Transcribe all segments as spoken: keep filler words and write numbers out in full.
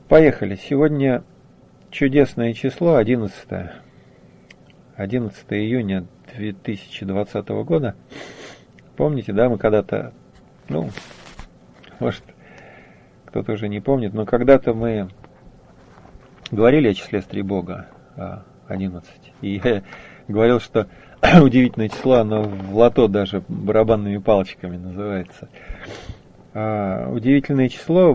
Поехали. Сегодня чудесное число, одиннадцатое. одиннадцатое июня две тысячи двадцатого года. Помните, да, мы когда-то, ну, может, кто-то уже не помнит, но когда-то мы говорили о числе Стрибога, одиннадцать. И я говорил, что удивительное число, оно в лото даже барабанными палочками называется. А удивительное число,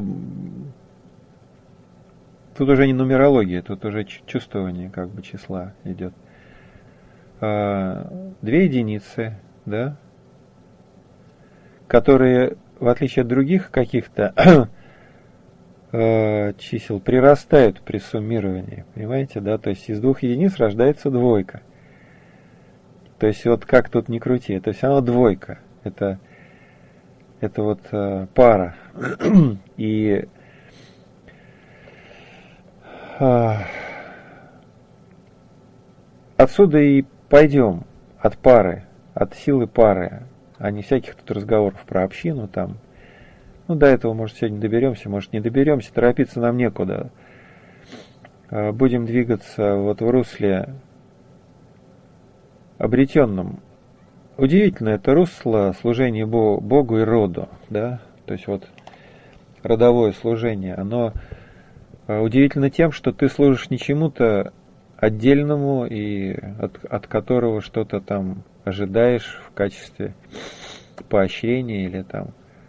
тут уже не нумерология, тут уже чувствование как бы числа идет. А, две единицы, да, которые, в отличие от других каких-то э, чисел, прирастают при суммировании, понимаете, да, то есть из двух единиц рождается двойка. То есть вот как тут ни крути, это все равно двойка, это, это вот э, пара. И э, отсюда и пойдем от пары, от силы пары, а не всяких тут разговоров про общину там. Ну, до этого, может, сегодня доберемся, может, не доберемся, торопиться нам некуда. Будем двигаться вот в русле обретенном. Удивительно, это русло служения Богу и роду, да, то есть вот родовое служение, оно удивительно тем, что ты служишь не чему-то отдельному и от, от которого что-то там ожидаешь в качестве поощрения или там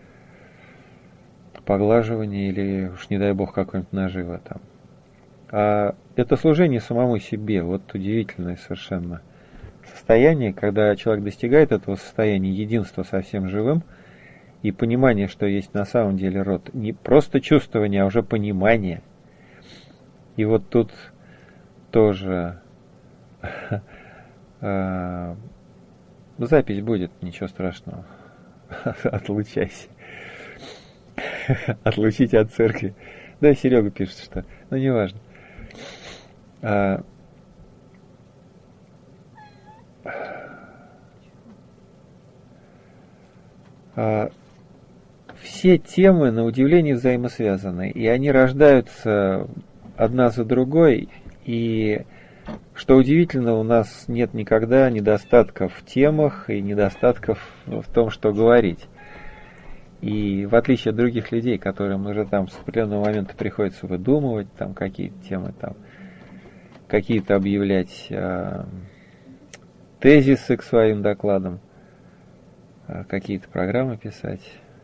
поглаживания или уж не дай бог какой-нибудь нажива там. А это служение самому себе, вот удивительное совершенно состояние, когда человек достигает этого состояния единства со всем живым и понимание, что есть на самом деле род. Не просто чувствование, а уже понимание. И вот тут тоже запись будет, ничего страшного. Отлучайся. Отлучите от церкви. Да, Серега пишет, что. Ну, неважно. А, а, все темы, на удивление, взаимосвязаны. И они рождаются одна за другой. И, что удивительно, у нас нет никогда недостатков в темах и недостатков в том, что говорить. И в отличие от других людей, которым уже там с определенного момента приходится выдумывать там какие-то темы, там какие-то объявлять э, тезисы к своим докладам, э, какие-то программы писать.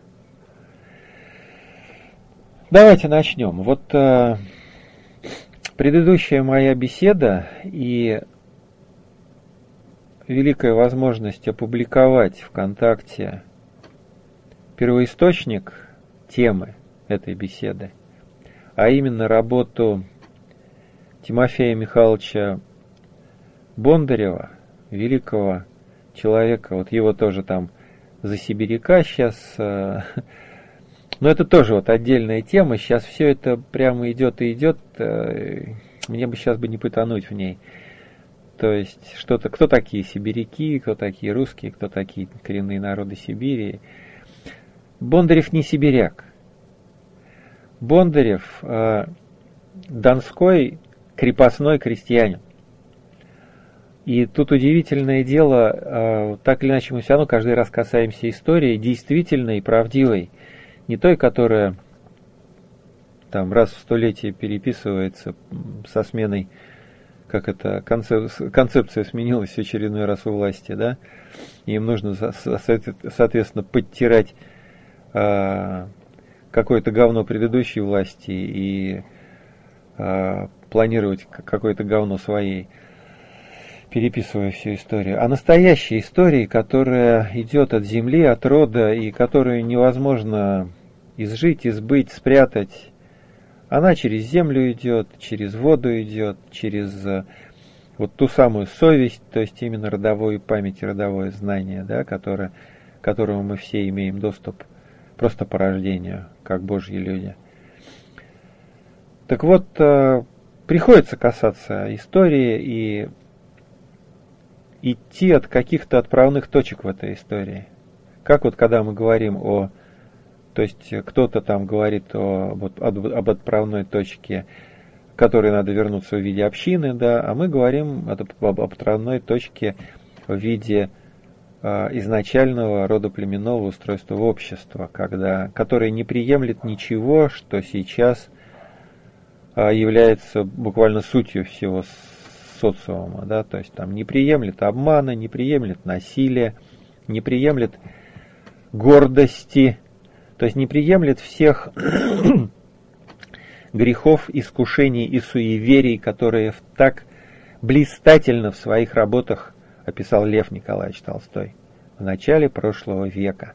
Давайте начнем. Вот э, предыдущая моя беседа и великая возможность опубликовать ВКонтакте первоисточник темы этой беседы, а именно работу Тимофея Михайловича Бондарева, великого человека, вот его тоже там за сибиряка сейчас, э, но это тоже вот отдельная тема, сейчас все это прямо идет и идет, э, мне бы сейчас бы не потонуть в ней. То есть, что-то, кто такие сибиряки, кто такие русские, кто такие коренные народы Сибири. Бондарев не сибиряк. Бондарев э, донской крепостной крестьянин. И тут удивительное дело, э, так или иначе мы все равно каждый раз касаемся истории действительной и правдивой. Не той, которая там раз в столетие переписывается со сменой, как это, концеп, концепция сменилась в очередной раз у власти, да, и им нужно, соответственно, подтирать какое-то говно предыдущей власти и а, планировать какое-то говно своей, переписывая всю историю. А настоящая история, которая идет от земли, от рода, и которую невозможно изжить, избыть, спрятать, она через землю идет, через воду идет, через вот ту самую совесть, то есть именно родовую память, родовое знание, да, которое, к которому мы все имеем доступ просто по рождению, как Божьи люди. Так вот, приходится касаться истории и идти от каких-то отправных точек в этой истории. Как вот когда мы говорим о То есть кто-то там говорит о, об, об отправной точке, к которой надо вернуться в виде общины, да, а мы говорим об, об отправной точке в виде э, изначального родоплеменного устройства общества, когда, которое не приемлет ничего, что сейчас э, является буквально сутью всего социума, да, то есть там не приемлет обмана, не приемлет насилия, не приемлет гордости, то есть не приемлет всех грехов, искушений и суеверий, которые так блистательно в своих работах описал Лев Николаевич Толстой в начале прошлого века.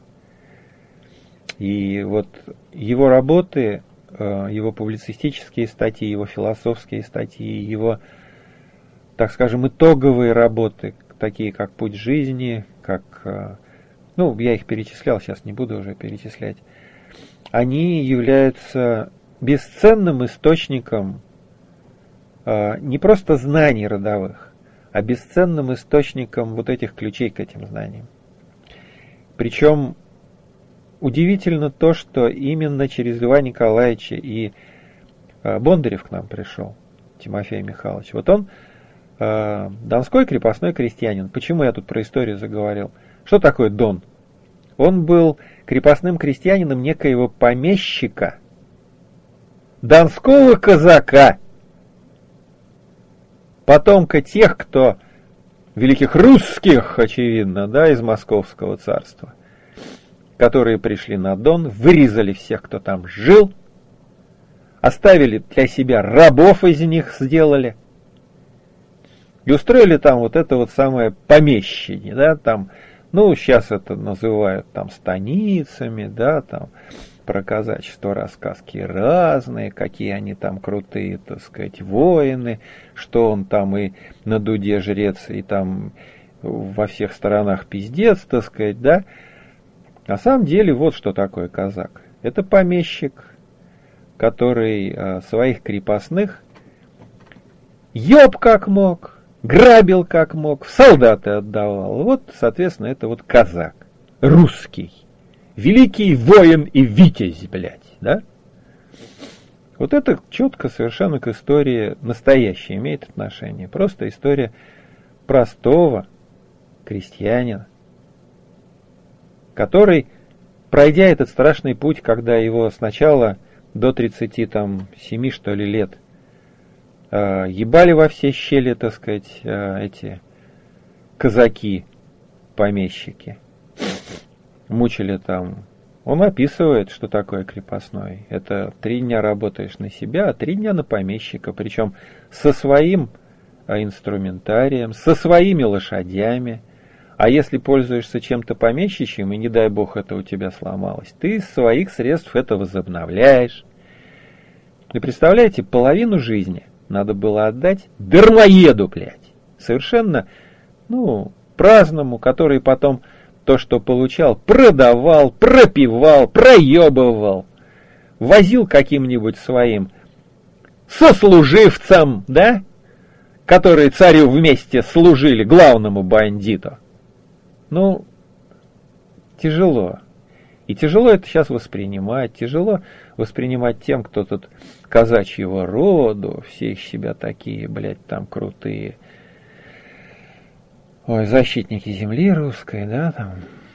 И вот его работы, его публицистические статьи, его философские статьи, его, так скажем, итоговые работы, такие как «Путь жизни», как, ну, я их перечислял, сейчас не буду уже перечислять, они являются бесценным источником э, не просто знаний родовых, а бесценным источником вот этих ключей к этим знаниям. Причем удивительно то, что именно через Льва Николаевича и э, Бондарев к нам пришел, Тимофей Михайлович. Вот он э, донской крепостной крестьянин. Почему я тут про историю заговорил? Что такое Дон? Он был крепостным крестьянином некоего помещика, донского казака, потомка тех, кто великих русских, очевидно, да, из Московского царства, которые пришли на Дон, вырезали всех, кто там жил, оставили для себя рабов из них, сделали, и устроили там вот это вот самое помещение, да, там, ну, сейчас это называют там станицами, да, там, про казачество рассказки разные, какие они там крутые, так сказать, воины, что он там и на дуде жрец, и там во всех сторонах пиздец, так сказать, да. На самом деле, вот что такое казак. Это помещик, который а, своих крепостных ёб как мог, грабил как мог, в солдаты отдавал. Вот, соответственно, это вот казак, русский. Великий воин и витязь, блядь, да? Вот это четко совершенно к истории настоящей имеет отношение. Просто история простого крестьянина, который, пройдя этот страшный путь, когда его сначала до тридцати семи, что ли, лет э, ебали во все щели, так сказать, э, эти казаки, помещики, мучили там. Он описывает, что такое крепостной. Это три дня работаешь на себя, а три дня на помещика. Причем со своим инструментарием, со своими лошадями. А если пользуешься чем-то помещичьим, и не дай бог это у тебя сломалось, ты из своих средств это возобновляешь. И представляете, половину жизни надо было отдать дармоеду, блядь. Совершенно, ну, праздному, который потом то, что получал, продавал, пропивал, проебывал, возил каким-нибудь своим сослуживцам, да, которые царю вместе служили, главному бандиту. Ну, тяжело. И тяжело это сейчас воспринимать, тяжело воспринимать тем, кто тут казачьего роду, все из себя такие, блядь, там крутые. Ой, защитники земли русской, да, там.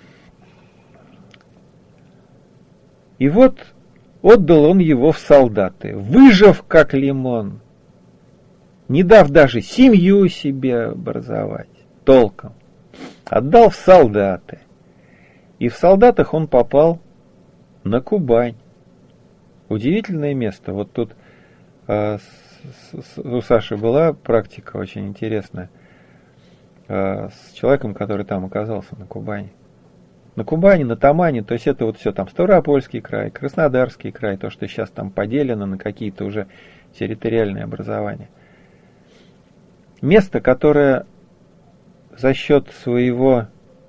И вот отдал он его в солдаты, выжав как лимон, не дав даже семью себе образовать толком. Отдал в солдаты. И в солдатах он попал на Кубань. Удивительное место. Вот тут э, с, с, у Саши была практика очень интересная с человеком, который там оказался на Кубани. На Кубани, на Тамане, то есть это вот все там Ставропольский край, Краснодарский край, то, что сейчас там поделено на какие-то уже территориальные образования. Место, которое за счет своего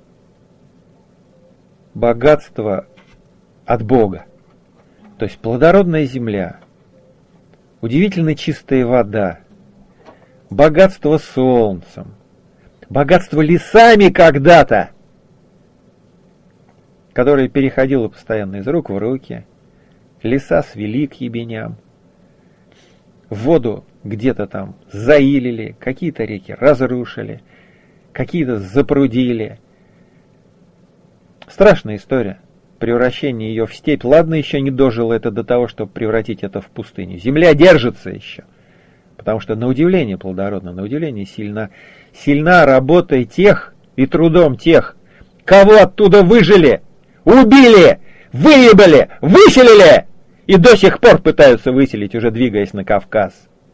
богатства от Бога, то есть плодородная земля, удивительно чистая вода, богатство солнцем, богатство лесами когда-то, которая переходила постоянно из рук в руки, леса свели к ебеням, воду где-то там заилили, какие-то реки разрушили, какие-то запрудили. Страшная история. Превращение ее в степь. Ладно, еще не дожило это до того, чтобы превратить это в пустыню. Земля держится еще. Потому что на удивление плодородна, на удивление сильна. Сильна работой тех и трудом тех, кого оттуда выжили, убили, выебали, выселили. И до сих пор пытаются выселить, уже двигаясь на Кавказ.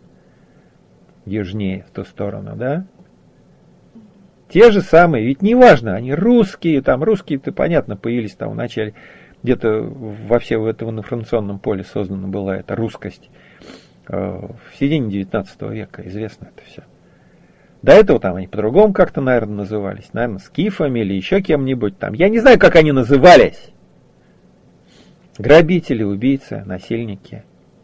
Южнее, в ту сторону, да? Те же самые, ведь неважно, они русские, там русские-то, понятно, появились там в начале, где-то во всем этом информационном поле создана была эта русскость. В середине девятнадцатого века известно это все. До этого там они по-другому как-то, наверное, назывались. Наверное, скифами или еще кем-нибудь там. Я не знаю, как они назывались. Грабители, убийцы, насильники,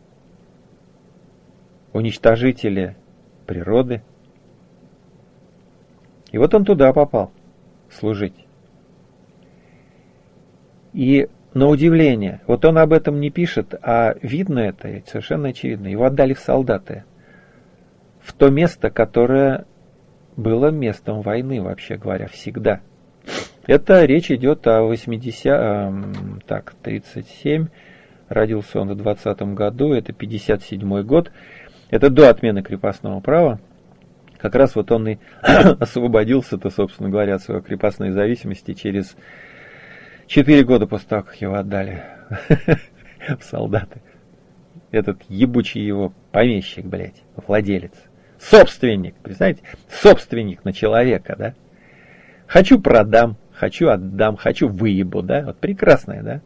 уничтожители природы. И вот он туда попал служить. И на удивление, вот он об этом не пишет, а видно это, и совершенно очевидно. Его отдали в солдаты. В то место, которое было местом войны, вообще говоря, всегда. Это речь идет о восьмидесятом, так, тридцать семь, родился он в двадцатом году, это пятьдесят седьмой год, это до отмены крепостного права. Как раз вот он и освободился-то, собственно говоря, от своей крепостной зависимости через четыре года после того, как его отдали в солдаты. Этот ебучий его помещик, блядь, владелец. Собственник, представляете? Собственник на человека, да? Хочу продам, хочу отдам, хочу выебу, да? Вот прекрасная, да?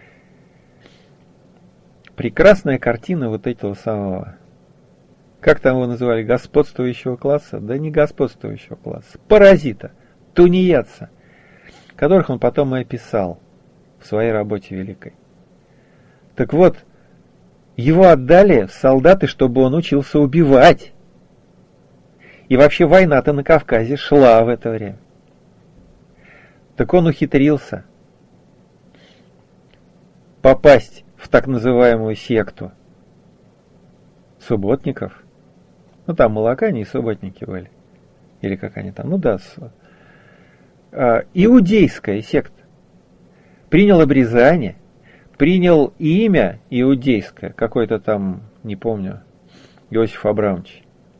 Прекрасная картина вот этого самого, как там его называли, господствующего класса? Да не господствующего класса, паразита, тунеядца, которых он потом и описал в своей работе великой. Так вот, его отдали в солдаты, чтобы он учился убивать. И вообще война-то на Кавказе шла в это время. Так он ухитрился попасть в так называемую секту субботников. Ну там молокане и субботники были. Или как они там, ну да, с, а, иудейская секта. Принял обрезание, принял имя иудейское, какой-то там, не помню, Иосиф Абрамович.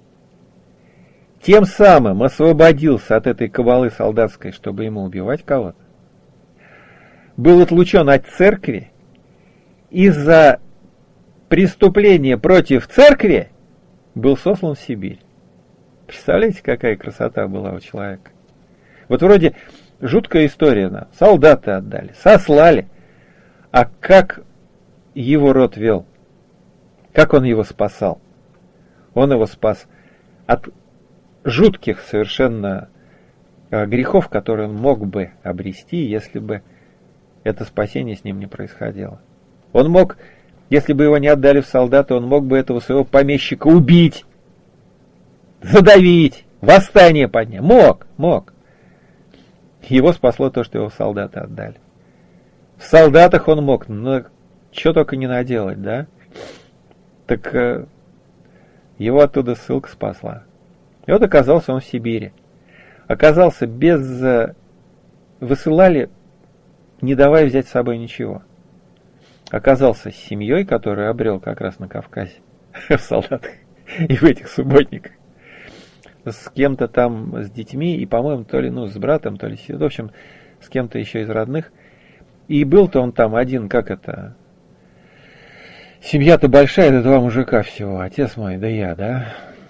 Тем самым освободился от этой кабалы солдатской, чтобы ему убивать кого-то. Был отлучен от церкви. Из-за преступления против церкви был сослан в Сибирь. Представляете, какая красота была у человека? Вот вроде жуткая история. Да? Солдаты отдали, сослали. А как его род вел? Как он его спасал? Он его спас от жутких совершенно грехов, которые он мог бы обрести, если бы это спасение с ним не происходило. Он мог, если бы его не отдали в солдаты, он мог бы этого своего помещика убить, задавить, восстание поднять. Мог, мог. Его спасло то, что его в солдаты отдали. В солдатах он мог, но что только не наделать, да? Так э, его оттуда ссылка спасла. И вот оказался он в Сибири. Оказался без... Высылали, не давая взять с собой ничего. Оказался с семьей, которую обрел как раз на Кавказе. В солдатах и в этих субботниках. С кем-то там, с детьми, и, по-моему, то ли ну, с братом, то ли... В общем, с кем-то еще из родных. И был-то он там один, как это... Семья-то большая, это два мужика всего. Отец мой, да я, да...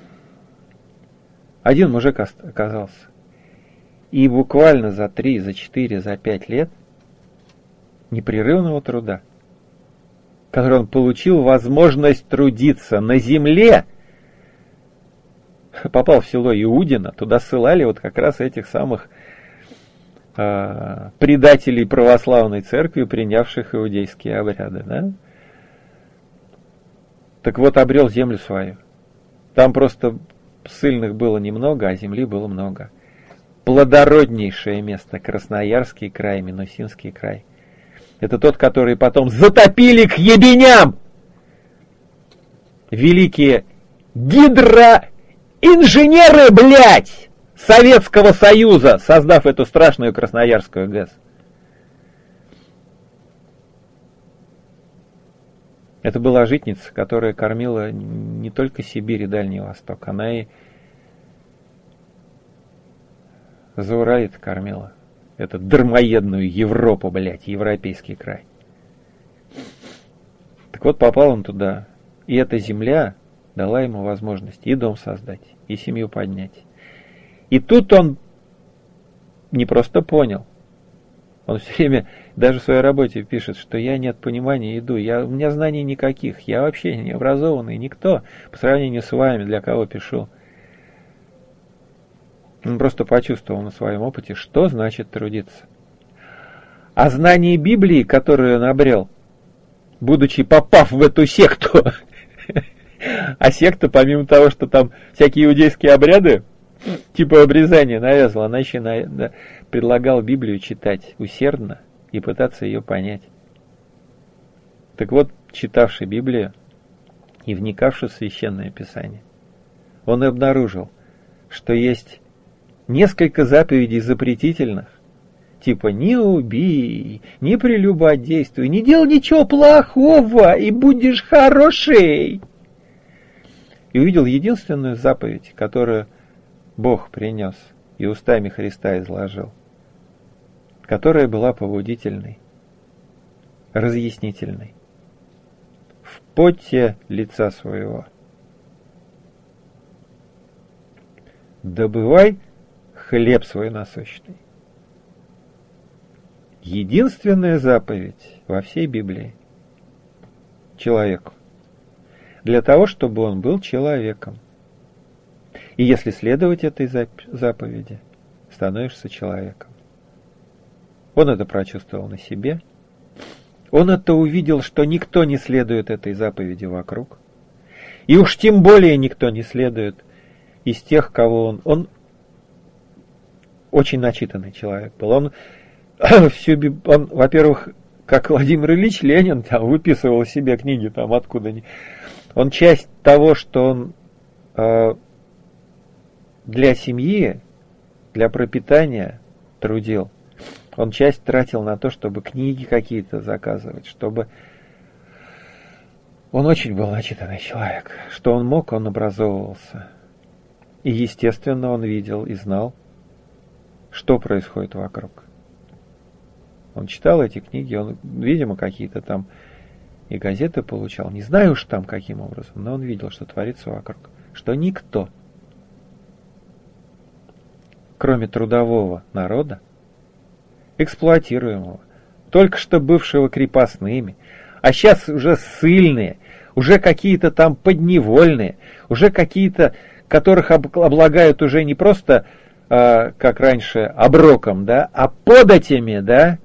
Один мужик оказался. И буквально за три, за четыре, за пять лет непрерывного труда, который он получил возможность трудиться на земле, попал в село Иудино, туда ссылали вот как раз этих самых э, предателей православной церкви, принявших иудейские обряды. Да? Так вот, обрел землю свою. Там просто... Ссыльных было немного, а земли было много. Плодороднейшее место. Красноярский край, Минусинский край. Это тот, который потом затопили к ебеням великие гидроинженеры, блядь, Советского Союза, создав эту страшную Красноярскую ГЭС. Это была житница, которая кормила не только Сибирь и Дальний Восток, она и Зауралье-то кормила. Это дармоедную Европу, блядь, европейский край. Так вот, попал он туда, и эта земля дала ему возможность и дом создать, и семью поднять. И тут он не просто понял, он все время, даже в своей работе пишет, что я не от понимания иду, я, у меня знаний никаких, я вообще не образованный, никто, по сравнению с вами, для кого пишу. Он просто почувствовал на своем опыте, что значит трудиться. А знание Библии, которое он обрел, будучи попав в эту секту, а секта, помимо того, что там всякие иудейские обряды, типа обрезания навязывала, она еще на, да, предлагала Библию читать усердно и пытаться ее понять. Так вот, читавший Библию и вникавший в Священное Писание, он и обнаружил, что есть несколько заповедей запретительных, типа «не убей», «не прелюбодействуй», «не делай ничего плохого и будешь хороший». И увидел единственную заповедь, которую Бог принес и устами Христа изложил, которая была побудительной, разъяснительной. В поте лица своего добывай хлеб свой насущный. Единственная заповедь во всей Библии человеку. Для того, чтобы он был человеком. И если следовать этой заповеди, становишься человеком. Он это прочувствовал на себе. Он это увидел, что никто не следует этой заповеди вокруг. И уж тем более никто не следует из тех, кого он... Он очень начитанный человек был. Он, всю, он во-первых, как Владимир Ильич Ленин, там, выписывал себе книги, там, откуда ни... Он часть того, что он э, для семьи, для пропитания трудил, он часть тратил на то, чтобы книги какие-то заказывать, чтобы... Он очень был начитанный человек. Что он мог, он образовывался. И, естественно, он видел и знал, что происходит вокруг. Он читал эти книги, он, видимо, какие-то там и газеты получал. Не знаю уж там каким образом, но он видел, что творится вокруг. Что никто, кроме трудового народа, эксплуатируемого, только что бывшего крепостными, а сейчас уже ссыльные, уже какие-то там подневольные, уже какие-то, которых облагают уже не просто, э, как раньше, оброком, да, а податями, да.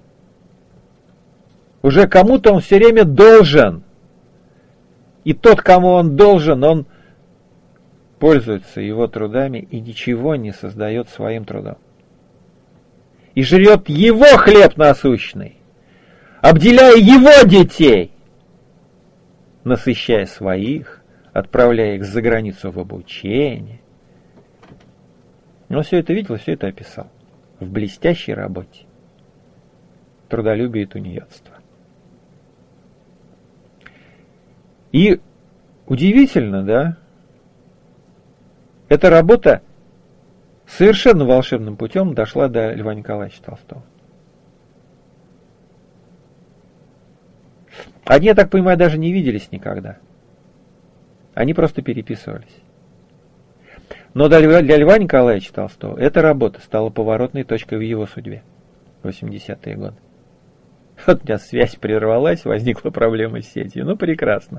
Уже кому-то он все время должен. И тот, кому он должен, он пользуется его трудами и ничего не создает своим трудом. И жрет его хлеб насущный, обделяя его детей, насыщая своих, отправляя их за границу в обучение. Он все это видел, все это описал в блестящей работе «Трудолюбие и тунеядство». И удивительно, да, эта работа совершенно волшебным путем дошла до Льва Николаевича Толстого. Они, я так понимаю, даже не виделись никогда. Они просто переписывались. Но для Льва, для Льва Николаевича Толстого эта работа стала поворотной точкой в его судьбе в восьмидесятые годы. Вот у меня связь прервалась, возникла проблема с сетью. Ну, прекрасно.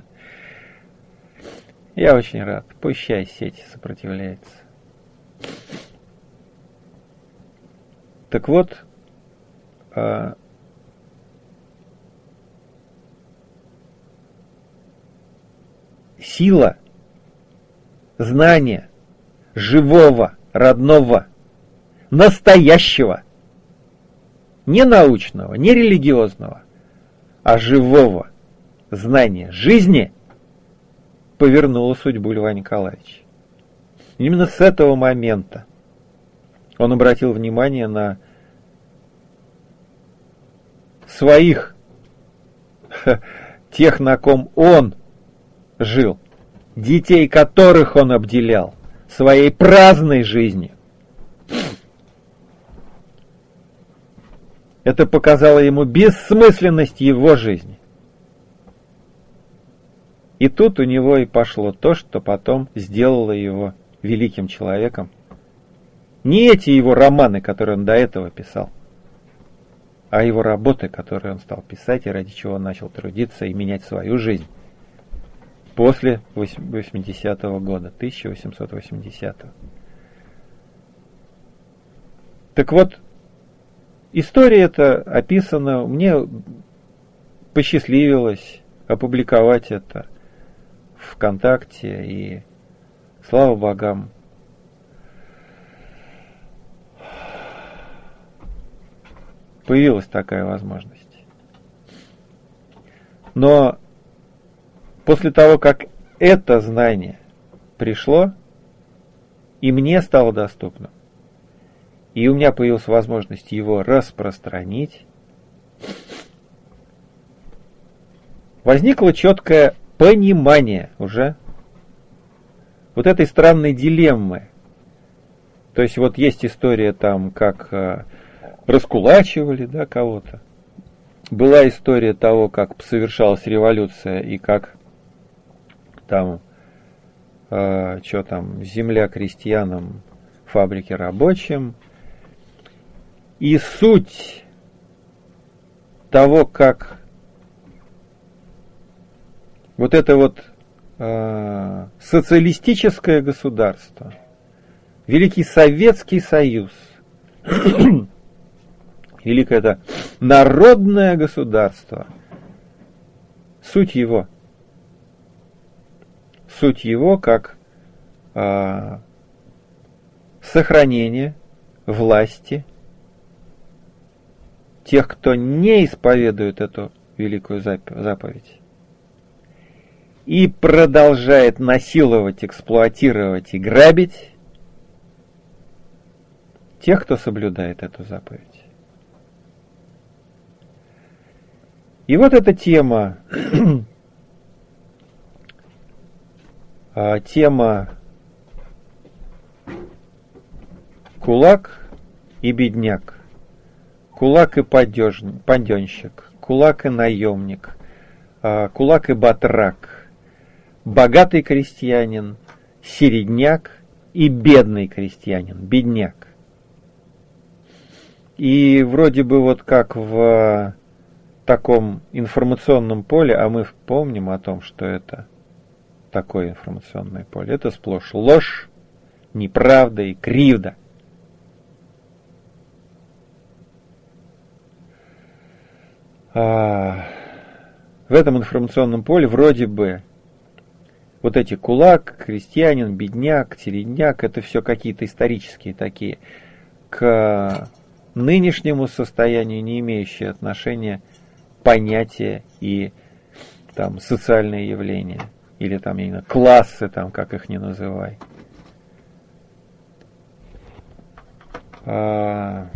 Я очень рад. Пущай сеть сопротивляется. Так вот, э, сила знания живого, родного, настоящего, не научного, не религиозного, а живого знания жизни повернуло судьбу Льва Николаевича. Именно с этого момента он обратил внимание на своих, тех, на ком он жил, детей которых он обделял своей праздной жизнью. Это показало ему бессмысленность его жизни. И тут у него и пошло то, что потом сделало его великим человеком. Не эти его романы, которые он до этого писал, а его работы, которые он стал писать, и ради чего он начал трудиться и менять свою жизнь после восьмидесятого года, тысяча восемьсот восьмидесятого. Так вот, история эта описана, мне посчастливилось опубликовать это в ВКонтакте, и слава богам, появилась такая возможность. Но после того, как это знание пришло, и мне стало доступным, и у меня появилась возможность его распространить, возникло четкое понимание уже вот этой странной дилеммы. То есть вот есть история там, как э, раскулачивали, да, кого-то. Была история того, как совершалась революция и как там, э, что там, земля крестьянам, фабрики рабочим. И суть того, как вот это вот э, социалистическое государство, Великий Советский Союз, великое это народное государство, суть его, суть его как э, сохранение власти тех, кто не исповедует эту великую заповедь и продолжает насиловать, эксплуатировать и грабить тех, кто соблюдает эту заповедь. И вот эта тема, тема кулак и бедняк, кулак и паденщик, кулак и наемник, кулак и батрак, богатый крестьянин, середняк и бедный крестьянин, бедняк. И вроде бы вот как в таком информационном поле, а мы помним о том, что это такое информационное поле, это сплошь ложь, неправда и кривда. А в этом информационном поле вроде бы вот эти кулак, крестьянин, бедняк, середняк, это все какие-то исторические такие, к нынешнему состоянию не имеющие отношения понятия и там социальные явления, или там именно классы, там, как их ни называй. А...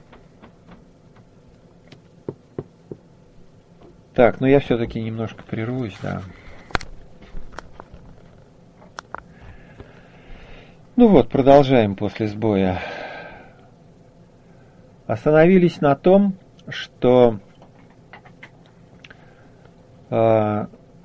Так, ну я все-таки немножко прервусь, да. Ну вот, продолжаем после сбоя. Остановились на том, что э,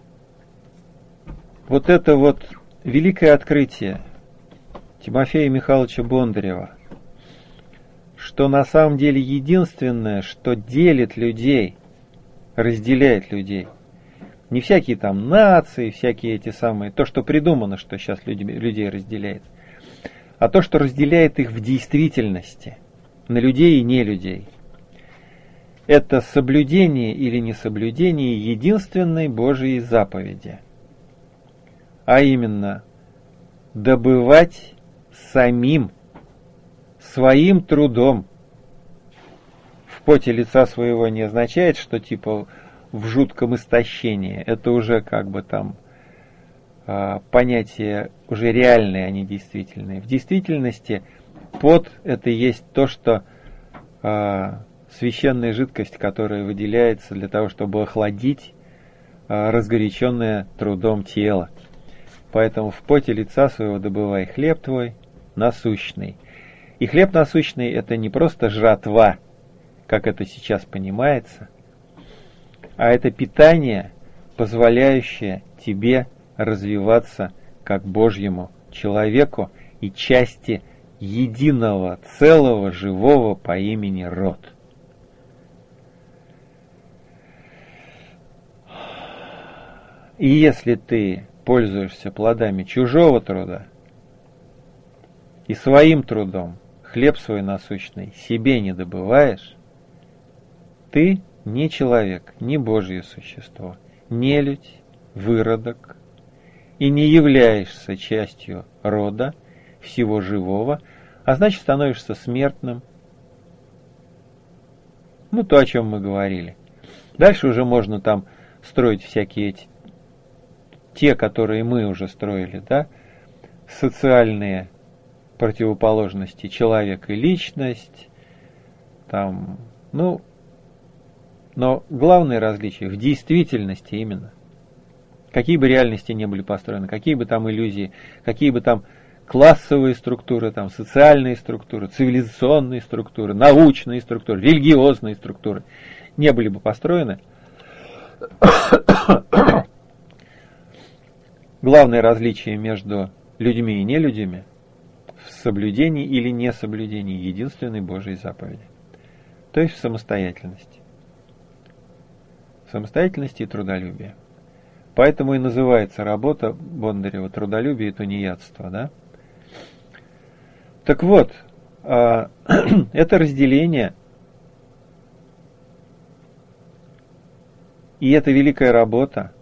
вот это вот великое открытие Тимофея Михайловича Бондарева, что на самом деле единственное, что делит людей, разделяет людей, не всякие там нации, всякие эти самые, то, что придумано, что сейчас люди, людей разделяет, а то, что разделяет их в действительности, на людей и не людей. Это соблюдение или несоблюдение единственной Божьей заповеди, а именно добывать самим, своим трудом. В поте лица своего не означает, что типа в жутком истощении. Это уже как бы там э, понятия уже реальные, а не действительные. В действительности пот – это есть то, что э, священная жидкость, которая выделяется для того, чтобы охладить э, разгоряченное трудом тело. Поэтому в поте лица своего добывай хлеб твой насущный. И хлеб насущный – это не просто жратва, как это сейчас понимается, а это питание, позволяющее тебе развиваться как Божьему человеку и части единого целого живого по имени род. И если ты пользуешься плодами чужого труда и своим трудом хлеб свой насущный себе не добываешь, ты не человек, не Божье существо, нелюдь, выродок, и не являешься частью рода всего живого, а значит становишься смертным. Ну, то, о чем мы говорили. Дальше уже можно там строить всякие эти, те, которые мы уже строили, да, социальные противоположности человек и личность, там, ну, но главное различие в действительности именно. Какие бы реальности не были построены, какие бы там иллюзии, какие бы там классовые структуры, там, социальные структуры, цивилизационные структуры, научные структуры, религиозные структуры не были бы построены, главное различие между людьми и нелюдями в соблюдении или несоблюдении единственной Божьей заповеди, то есть в самостоятельности. В самостоятельности и трудолюбии. Поэтому и называется работа Бондарева трудолюбие и тунеядство, да? Так вот, это разделение и эта великая работа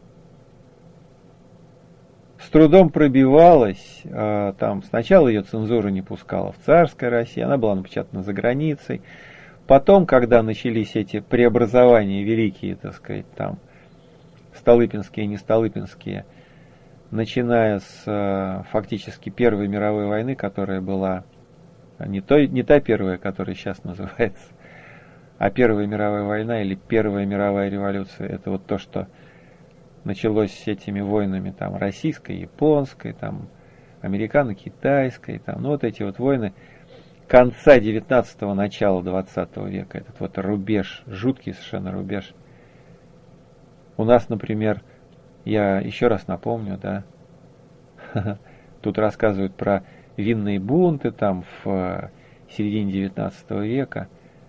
с трудом пробивалась, там сначала ее цензура не пускала в царской России, она была напечатана за границей. Потом, когда начались эти преобразования великие, так сказать, там, столыпинские и нестолыпинские, начиная с фактически Первой мировой войны, которая была не, той, не та первая, которая сейчас называется, а Первая мировая война или Первая мировая революция, это вот то, что началось с этими войнами там, российской, японской, там, американо-китайской, там, ну вот эти вот войны конца девятнадцатого, начала двадцатого века, этот вот рубеж, жуткий совершенно рубеж. У нас, например, я еще раз напомню, да, тут рассказывают про винные бунты там в середине девятнадцатого века.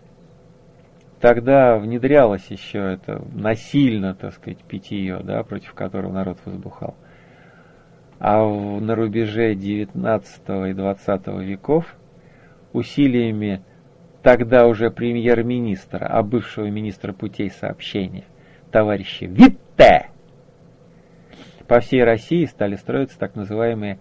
Тогда внедрялось еще это насильно, так сказать, питье, да, против которого народ возбухал. А в, на рубеже девятнадцатого и двадцатого веков усилиями тогда уже премьер-министра, а бывшего министра путей сообщения, товарища Витте, по всей России стали строиться так называемые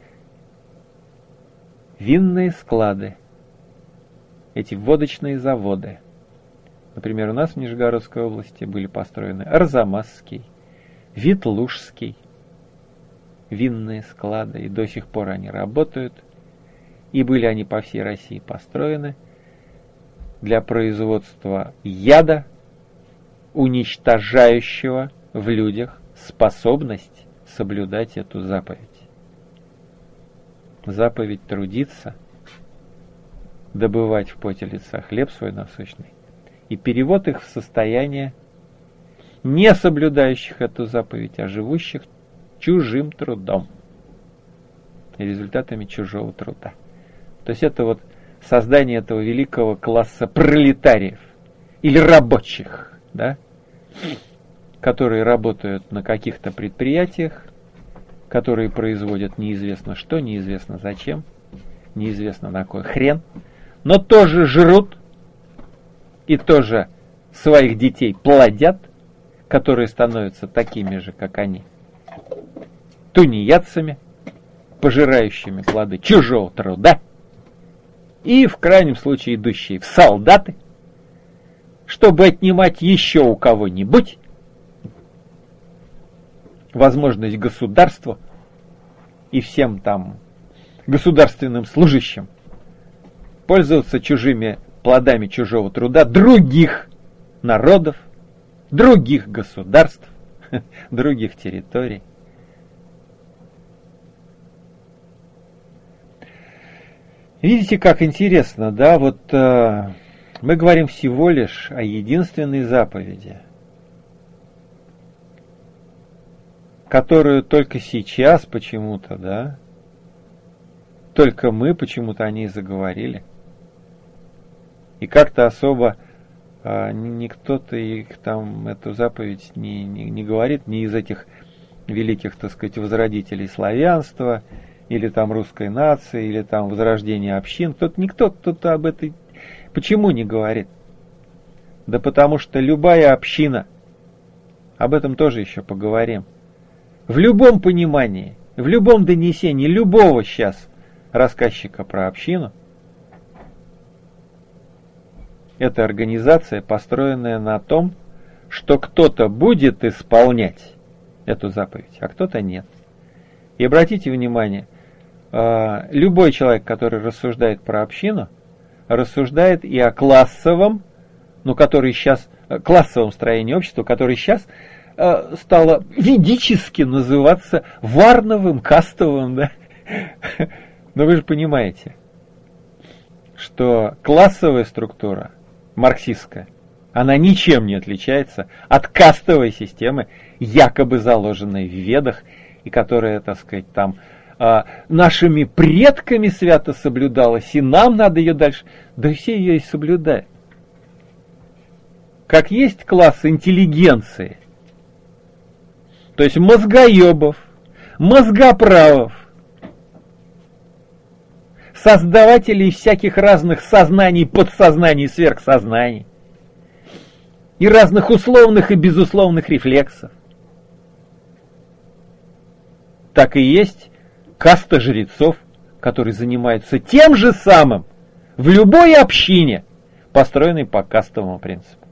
винные склады, эти водочные заводы. Например, у нас в Нижегородской области были построены Арзамасский, Ветлужский винные склады, и до сих пор они работают, и были они по всей России построены для производства яда, уничтожающего в людях способность соблюдать эту заповедь. Заповедь трудиться, добывать в поте лица хлеб свой насущный, и перевод их в состояние не соблюдающих эту заповедь, а живущих чужим трудом и результатами чужого труда. То есть это вот создание этого великого класса пролетариев или рабочих, да, которые работают на каких-то предприятиях, которые производят неизвестно что, неизвестно зачем, неизвестно на кой хрен, но тоже жрут и тоже своих детей плодят, которые становятся такими же, как они, тунеядцами, пожирающими плоды чужого труда, и в крайнем случае идущие в солдаты, чтобы отнимать еще у кого-нибудь возможность государству и всем там государственным служащим пользоваться чужими плодами чужого труда других народов, других государств, других территорий. Видите, как интересно, да, вот э, мы говорим всего лишь о единственной заповеди, которую только сейчас почему-то, да, только мы почему-то о ней заговорили. И как-то особо э, никто-то их там эту заповедь не, не, не говорит, ни из этих великих, так сказать, возродителей славянства, или там русской нации, или там возрождение общин. Кто-то, никто кто-то об этой... Почему не говорит? Да потому что любая община, об этом тоже еще поговорим, в любом понимании, в любом донесении любого сейчас рассказчика про общину, это организация, построенная на том, что кто-то будет исполнять эту заповедь, а кто-то нет. И обратите внимание, любой человек, который рассуждает про общину, рассуждает и о классовом, ну, который сейчас, классовом строении общества, который сейчас э, стало ведически называться варновым, кастовым, да? Но вы же понимаете, что классовая структура, марксистская, она ничем не отличается от кастовой системы, якобы заложенной в Ведах, и которая, так сказать, там нашими предками свято соблюдалась, и нам надо ее дальше. Да все ее и соблюдают. Как есть класс интеллигенции, то есть мозгоебов, мозгоправов, создавателей всяких разных сознаний, подсознаний, сверхсознаний и разных условных и безусловных рефлексов, так и есть каста жрецов, которые занимаются тем же самым в любой общине, построенной по кастовому принципу.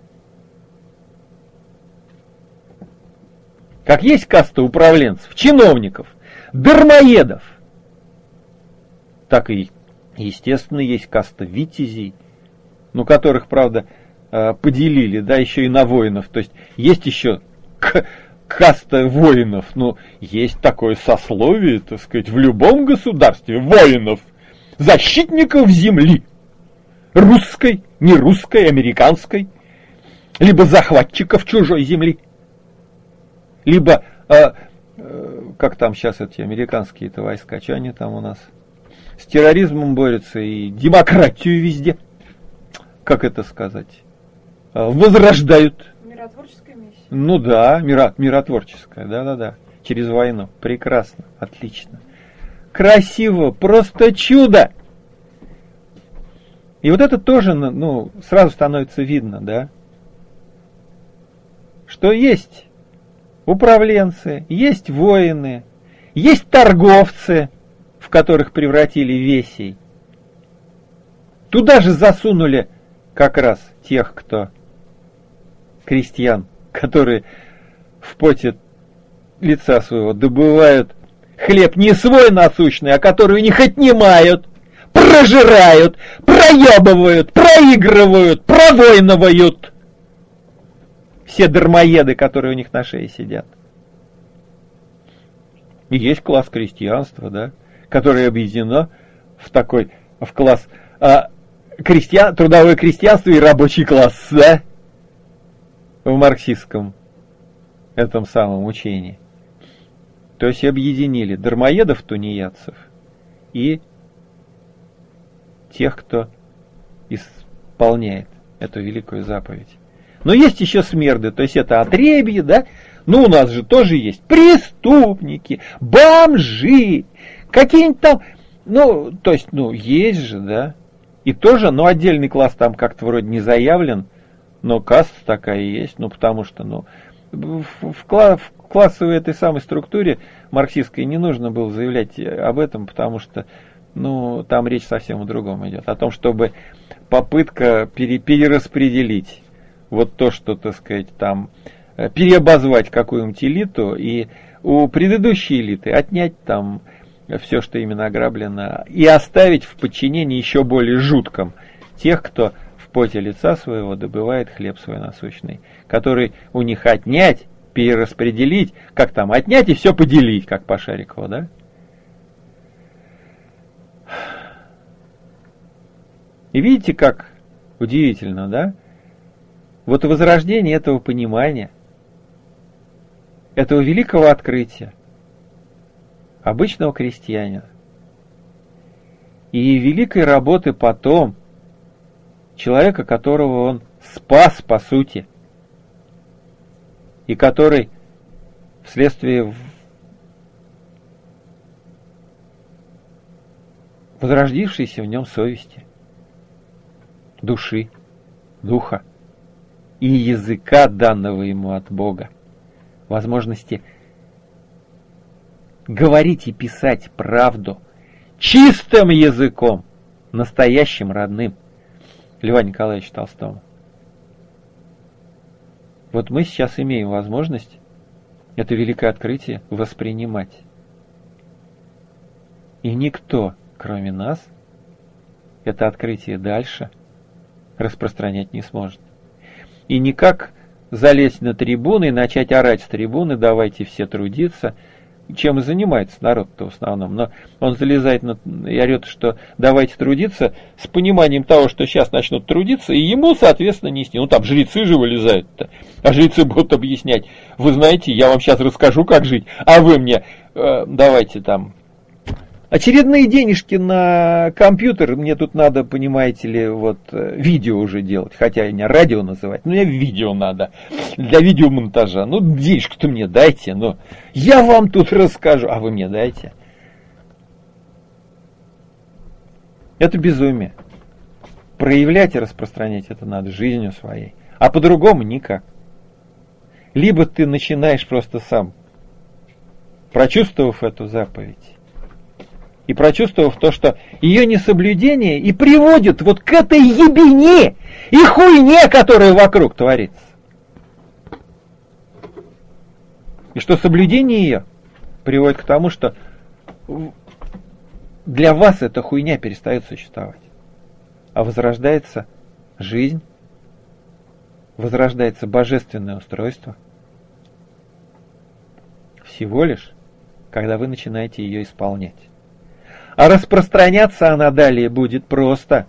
Как есть каста управленцев, чиновников, дармоедов, так и, естественно, есть каста витязей, ну, которых, правда, поделили, да, еще и на воинов. То есть есть еще каста воинов, но есть такое сословие, так сказать, в любом государстве воинов, защитников земли, русской, не русской, американской, либо захватчиков чужой земли, либо, э, э, как там сейчас эти американские-то войска, что они там у нас, с терроризмом борются и демократию везде, как это сказать, э, возрождают. Миротворческая миссия. Ну да, миро, миротворческая, да-да-да, через войну. Прекрасно, отлично. Красиво, просто чудо! И вот это тоже, ну, сразу становится видно, да, что есть управленцы, есть воины, есть торговцы, в которых превратили весей. Туда же засунули как раз тех, кто крестьян, которые в поте лица своего добывают хлеб не свой насущный, а который у них отнимают, прожирают, проебывают, проигрывают, провойновают. Все дармоеды, которые у них на шее сидят. И есть класс крестьянства, да, которое объединено в такой, в класс а, крестьян, трудовое крестьянство и рабочий класс, да, в марксистском этом самом учении. То есть объединили дармоедов, тунеядцев и тех, кто исполняет эту великую заповедь. Но есть еще смерды, то есть это отребье, да? Ну, у нас же тоже есть преступники, бомжи, какие-нибудь там, ну, то есть, ну, есть же, да? И тоже, ну, отдельный класс там как-то вроде не заявлен, но каста такая есть, ну, потому что, ну, в, в, кла- в классовой этой самой структуре марксистской не нужно было заявлять об этом, потому что, ну, там речь совсем о другом идет, о том, чтобы попытка пере- перераспределить вот то, что, так сказать, там переобозвать какую-нибудь элиту и у предыдущей элиты отнять там все, что именно ограблено, и оставить в подчинении еще более жутком тех, кто в поте лица своего добывает хлеб свой насущный, который у них отнять, перераспределить, как там, отнять и все поделить, как по Шарикову, да? И видите, как удивительно, да? Вот возрождение этого понимания, этого великого открытия обычного крестьянина и великой работы потом человека, которого он спас по сути, и который вследствие возродившейся в нем совести, души, духа и языка, данного ему от Бога, возможности говорить и писать правду чистым языком, настоящим, родным, Льва Николаевича Толстому. Вот мы сейчас имеем возможность это великое открытие воспринимать. И никто, кроме нас, это открытие дальше распространять не сможет. И никак залезть на трибуны и начать орать с трибуны: давайте все трудиться, чем и занимается народ-то в основном. Но он залезает на, и орет, что давайте трудиться, с пониманием того, что сейчас начнут трудиться, и ему, соответственно, нести. Ну там жрецы же вылезают-то, а жрецы будут объяснять: вы знаете, я вам сейчас расскажу, как жить, а вы мне э, давайте там очередные денежки на компьютер, мне тут надо, понимаете ли, вот видео уже делать, хотя не радио называть, но мне видео надо, для видеомонтажа. Ну, денежку-то мне дайте, но я вам тут расскажу, а вы мне дайте. Это безумие. Проявлять и распространять это надо жизнью своей, а по-другому никак. Либо ты начинаешь просто сам, прочувствовав эту заповедь, и прочувствовав то, что ее несоблюдение и приводит вот к этой ебине и хуйне, которая вокруг творится. И что соблюдение ее приводит к тому, что для вас эта хуйня перестает существовать. А возрождается жизнь, возрождается божественное устройство. Всего лишь, когда вы начинаете ее исполнять. А распространяться она далее будет просто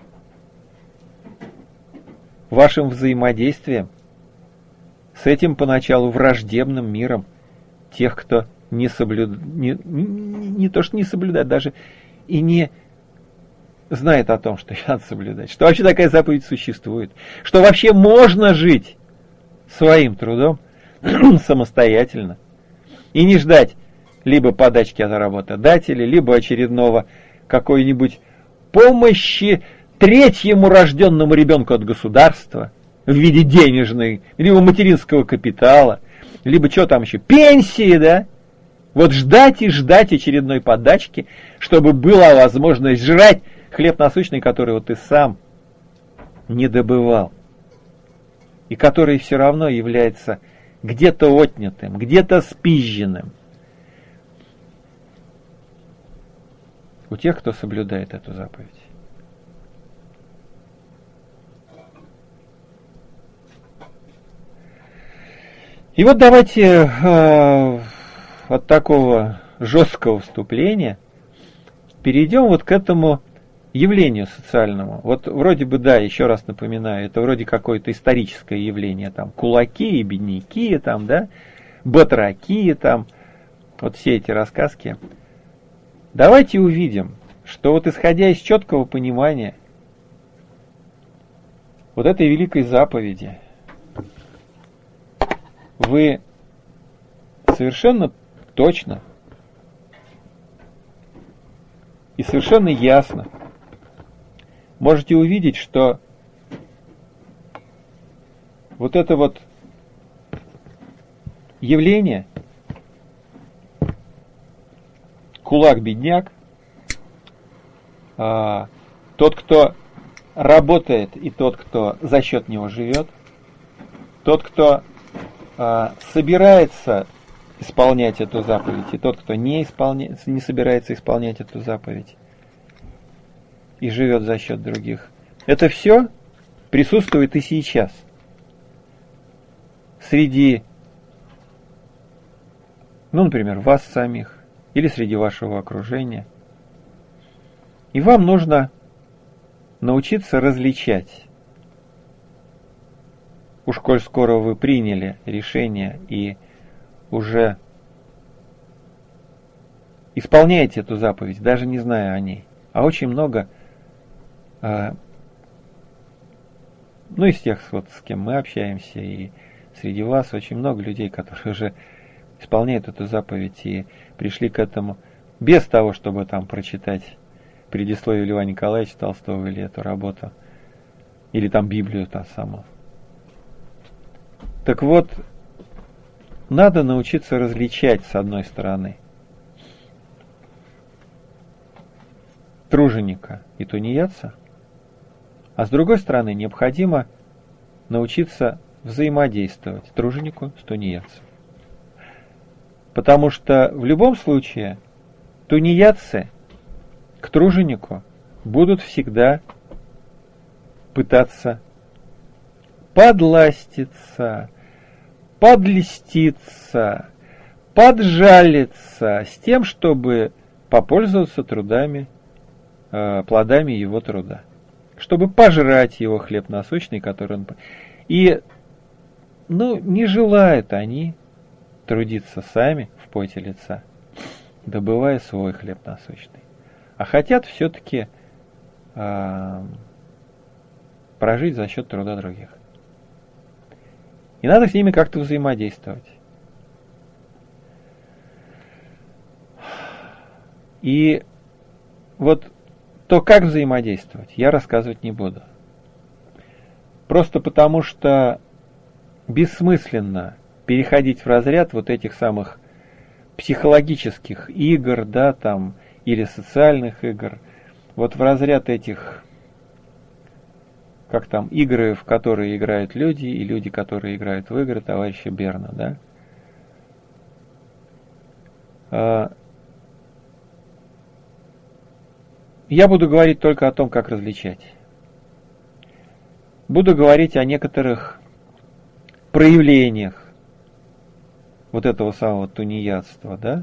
вашим взаимодействием с этим поначалу враждебным миром тех, кто не соблюдает, не, не, не то что не соблюдает, даже и не знает о том, что надо соблюдать, что вообще такая заповедь существует, что вообще можно жить своим трудом самостоятельно и не ждать либо подачки от работодателя, либо очередного какой-нибудь помощи третьему рожденному ребенку от государства в виде денежной, либо материнского капитала, либо что там еще, пенсии, да? Вот ждать и ждать очередной подачки, чтобы была возможность жрать хлеб насущный, который вот ты сам не добывал, и который все равно является где-то отнятым, где-то спизженным. У тех, кто соблюдает эту заповедь. И вот давайте э, от такого жесткого вступления перейдем вот к этому явлению социальному. Вот вроде бы, да, еще раз напоминаю, это вроде какое-то историческое явление, там, кулаки и бедняки, там, да, батраки, там, вот все эти рассказки. Давайте увидим, что вот исходя из четкого понимания вот этой великой заповеди, вы совершенно точно и совершенно ясно можете увидеть, что вот это вот явление кулак-бедняк, а, тот, кто работает, и тот, кто за счет него живет, тот, кто а, собирается исполнять эту заповедь, и тот, кто не, исполня... не собирается исполнять эту заповедь и живет за счет других. Это все присутствует и сейчас. Среди, ну, например, вас самих, или среди вашего окружения. И вам нужно научиться различать. Уж коль скоро вы приняли решение и уже исполняете эту заповедь, даже не зная о ней. А очень много, э, ну, из тех, вот, с кем мы общаемся, и среди вас очень много людей, которые уже исполняют эту заповедь и пришли к этому без того, чтобы там прочитать предисловие Льва Николаевича Толстого или эту работу, или там Библию та самую. Так вот, надо научиться различать, с одной стороны, труженика и тунеядца, а с другой стороны, необходимо научиться взаимодействовать труженику с тунеядцем. Потому что в любом случае тунеядцы к труженику будут всегда пытаться подластиться, подлеститься, поджалиться с тем, чтобы попользоваться трудами, э, плодами его труда, чтобы пожрать его хлеб насущный, который он... И, ну, не желают они трудиться сами в поте лица, добывая свой хлеб насущный, а хотят все-таки э, прожить за счет труда других. И надо с ними как-то взаимодействовать. И вот то, как взаимодействовать, я рассказывать не буду. Просто потому, что бессмысленно переходить в разряд вот этих самых психологических игр, да, там, или социальных игр, вот в разряд этих, как там, игры, в которые играют люди, и люди, которые играют в игры товарища Берна, да. Я буду говорить только о том, как различать. Буду говорить о некоторых проявлениях вот этого самого тунеядства, да.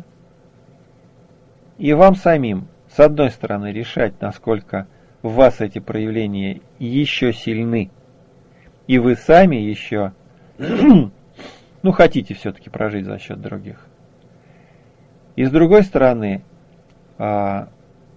И вам самим, с одной стороны, решать, насколько в вас эти проявления еще сильны, и вы сами еще, ну, хотите все-таки прожить за счет других. И с другой стороны, а,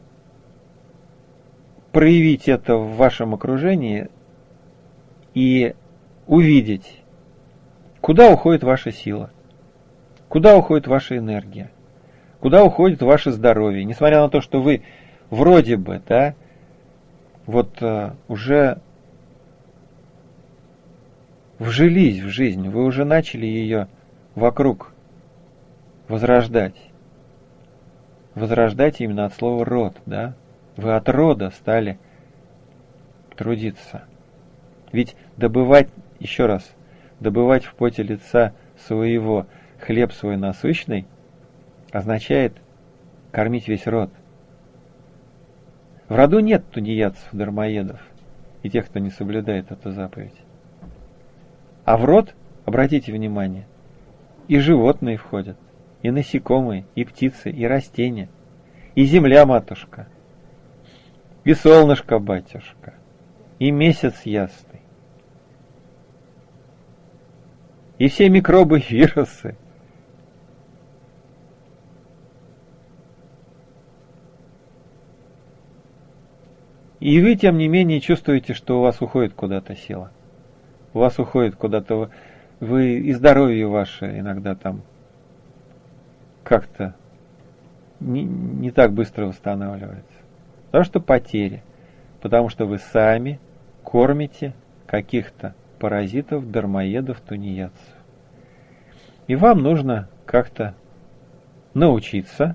проявить это в вашем окружении и увидеть, куда уходит ваша сила, куда уходит ваша энергия, куда уходит ваше здоровье, несмотря на то, что вы вроде бы, да, вот uh, уже вжились в жизнь, вы уже начали ее вокруг возрождать. Возрождать именно от слова род, да? Вы от рода стали трудиться. Ведь добывать, еще раз, добывать в поте лица своего хлеб свой насущный означает кормить весь род. В роду нет тунеядцев, дармоедов и тех, кто не соблюдает эту заповедь. А в род, обратите внимание, и животные входят, и насекомые, и птицы, и растения, и земля матушка, и солнышко батюшка, и месяц ясный, и все микробы, вирусы. И вы, тем не менее, чувствуете, что у вас уходит куда-то сила. У вас уходит куда-то... Вы и здоровье ваше иногда там как-то не, не так быстро восстанавливается. Потому что потери. Потому что вы сами кормите каких-то паразитов, дармоедов, тунеядцев. И вам нужно как-то научиться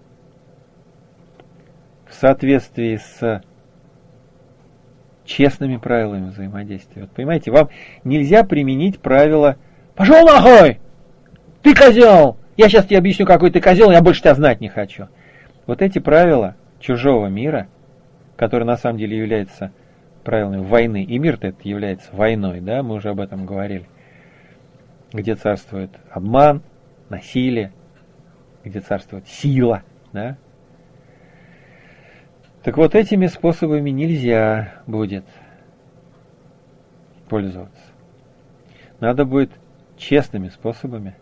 в соответствии с честными правилами взаимодействия. Вот понимаете, вам нельзя применить правило «пошел нахуй!» Ты козел! Я сейчас тебе объясню, какой ты козел, я больше тебя знать не хочу. Вот эти правила чужого мира, который на самом деле является правилами войны, и мир-то это является войной, да, мы уже об этом говорили, где царствует обман, насилие, где царствует сила, да. Так вот, этими способами нельзя будет пользоваться. Надо будет честными способами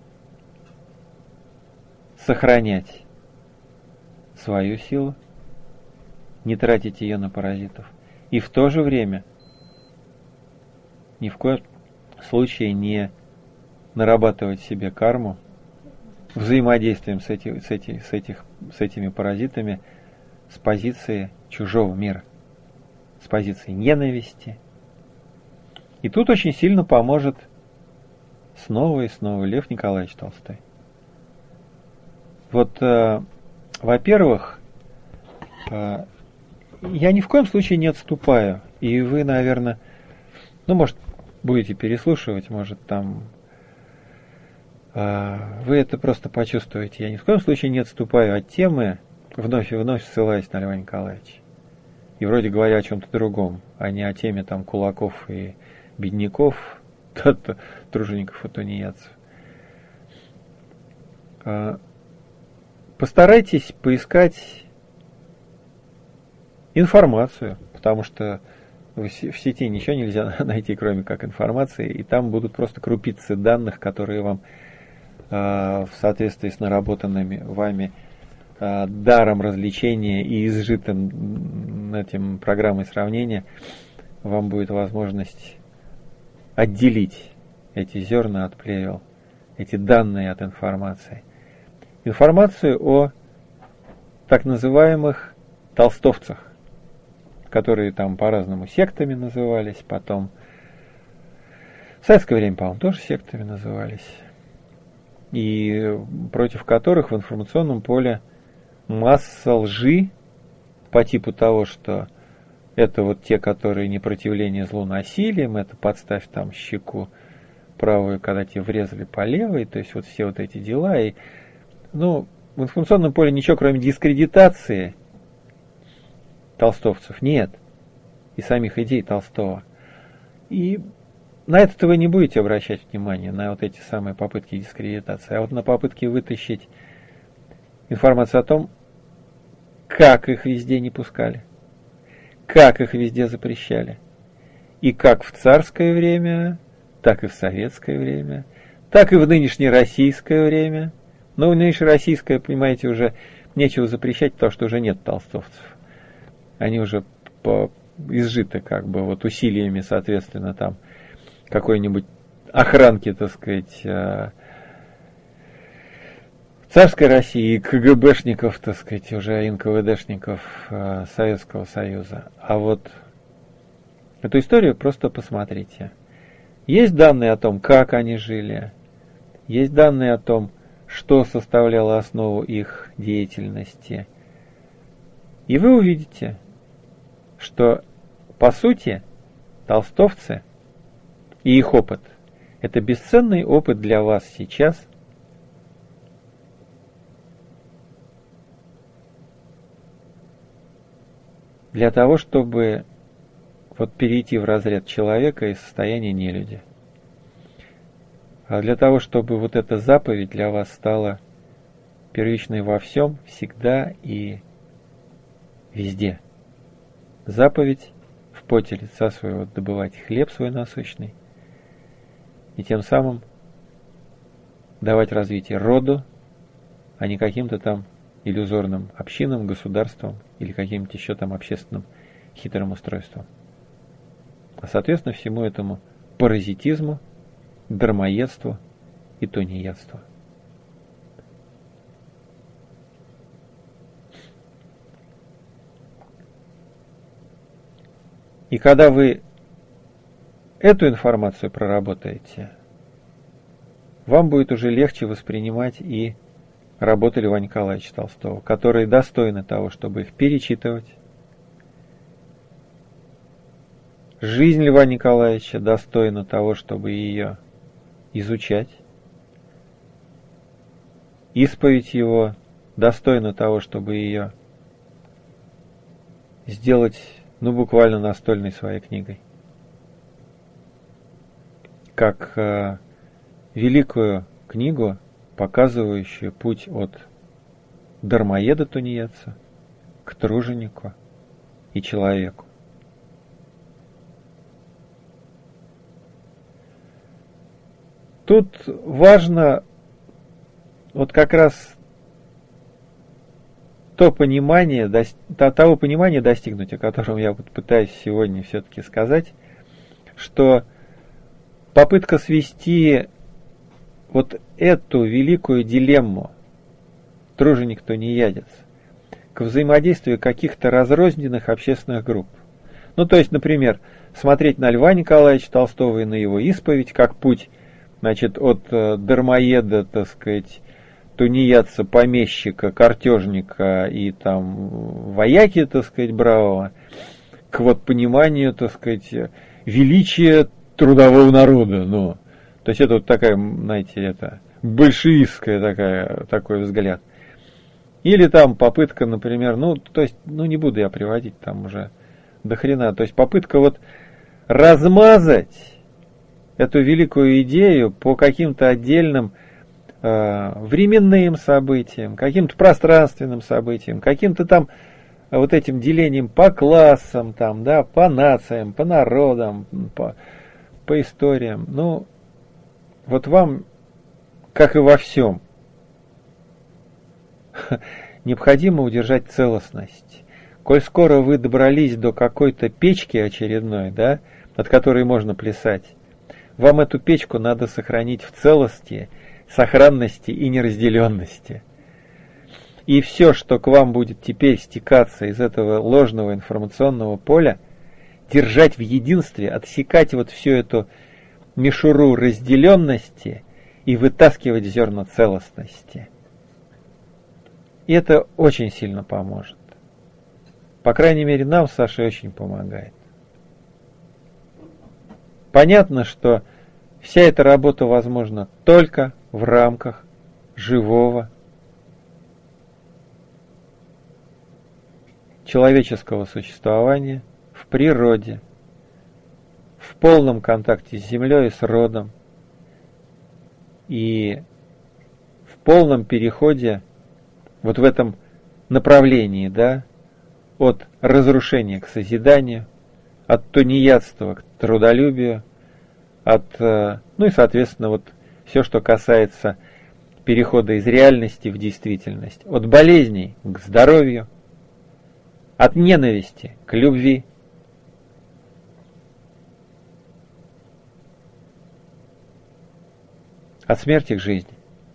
сохранять свою силу, не тратить ее на паразитов, и в то же время ни в коем случае не нарабатывать себе карму взаимодействием с, эти, с, эти, с, этих, с этими паразитами с позиции чужого мира, с позиции ненависти. И тут очень сильно поможет снова и снова Лев Николаевич Толстой. Вот, э, во-первых, э, я ни в коем случае не отступаю, и вы, наверное, ну, может, будете переслушивать, может, там, э, вы это просто почувствуете. Я ни в коем случае не отступаю от темы, вновь и вновь ссылаясь на Льва Николаевича. И вроде говоря о чем-то другом, а не о теме там кулаков и бедняков, тружеников и тунеядцев. Постарайтесь поискать информацию, потому что в сети ничего нельзя найти, кроме как информации, и там будут просто крупицы данных, которые вам в соответствии с наработанными вами даром развлечения и изжитым этим программой сравнения вам будет возможность отделить эти зерна от плевел, эти данные от информации. Информацию о так называемых толстовцах, которые там по-разному сектами назывались, потом в советское время, по-моему, тоже сектами назывались, и против которых в информационном поле масса лжи по типу того, что это вот те, которые непротивление злу насилием, это подставь там щеку правую, когда тебе врезали по левой, то есть вот все вот эти дела. И, ну, в информационном поле ничего, кроме дискредитации толстовцев, нет. И самих идей Толстого. И на это вы не будете обращать внимание, на вот эти самые попытки дискредитации, а вот на попытки вытащить информацию о том, как их везде не пускали, как их везде запрещали. И как в царское время, так и в советское время, так и в нынешнее российское время. Но в нынешнее российское, понимаете, уже нечего запрещать, потому что уже нет толстовцев. Они уже по, изжиты как бы вот усилиями, соответственно, там какой-нибудь охранки, так сказать, царской России и КГБшников, так сказать, уже эн ка вэ дэшников э, Советского Союза. А вот эту историю просто посмотрите. Есть данные о том, как они жили, есть данные о том, что составляло основу их деятельности. И вы увидите, что, по сути, толстовцы и их опыт – это бесценный опыт для вас сейчас, для того, чтобы вот перейти в разряд человека из состояния нелюди. А для того, чтобы вот эта заповедь для вас стала первичной во всем, всегда и везде. Заповедь в поте лица своего добывать хлеб свой насущный и тем самым давать развитие роду, а не каким-то там иллюзорным общинам, государствам или каким-то еще там общественным хитрым устройством. А соответственно всему этому паразитизму, дармоедству и тунеядству. И когда вы эту информацию проработаете, вам будет уже легче воспринимать и работы Льва Николаевича Толстого, которые достойны того, чтобы их перечитывать. Жизнь Льва Николаевича достойна того, чтобы ее изучать. исповедь его достойна того, чтобы ее сделать, ну, буквально настольной своей книгой. Как э, великую книгу, показывающую путь от дармоеда тунеядца к труженику и человеку. Тут важно вот как раз то понимание, того понимания достигнуть, о котором я вот пытаюсь сегодня все-таки сказать, что попытка свести вот эту великую дилемму труженик-тунеядец к взаимодействию каких-то разрозненных общественных групп. Ну, то есть, например, смотреть на Льва Николаевича Толстого и на его исповедь, как путь, значит, от э, дармоеда, так сказать, тунеядца, помещика, картежника и там вояки, так сказать, бравого, к вот пониманию, так сказать, величия трудового народа. Ну, то есть это вот такая, знаете, это большевистская такая, такой взгляд. Или там попытка, например, ну, то есть, ну, не буду я приводить там уже до хрена, то есть попытка вот размазать эту великую идею по каким-то отдельным э, временным событиям, каким-то пространственным событиям, каким-то там вот этим делением по классам, там, да, по нациям, по народам, по, по историям. Ну, вот вам, как и во всем, необходимо удержать целостность. Коль скоро вы добрались до какой-то печки очередной, да, от которой можно плясать, вам эту печку надо сохранить в целости, сохранности и неразделенности. И все, что к вам будет теперь стекаться из этого ложного информационного поля, держать в единстве, отсекать вот всю эту мишуру разделенности и вытаскивать зерна целостности. И это очень сильно поможет. По крайней мере, нам с Сашей очень помогает. Понятно, что вся эта работа возможна только в рамках живого человеческого существования в природе, в полном контакте с землей и с родом, и в полном переходе вот в этом направлении, да, от разрушения к созиданию, от тунеядства к трудолюбию, от, ну и, соответственно, вот все, что касается перехода из реальности в действительность, от болезней к здоровью, от ненависти к любви, от смерти к жизни.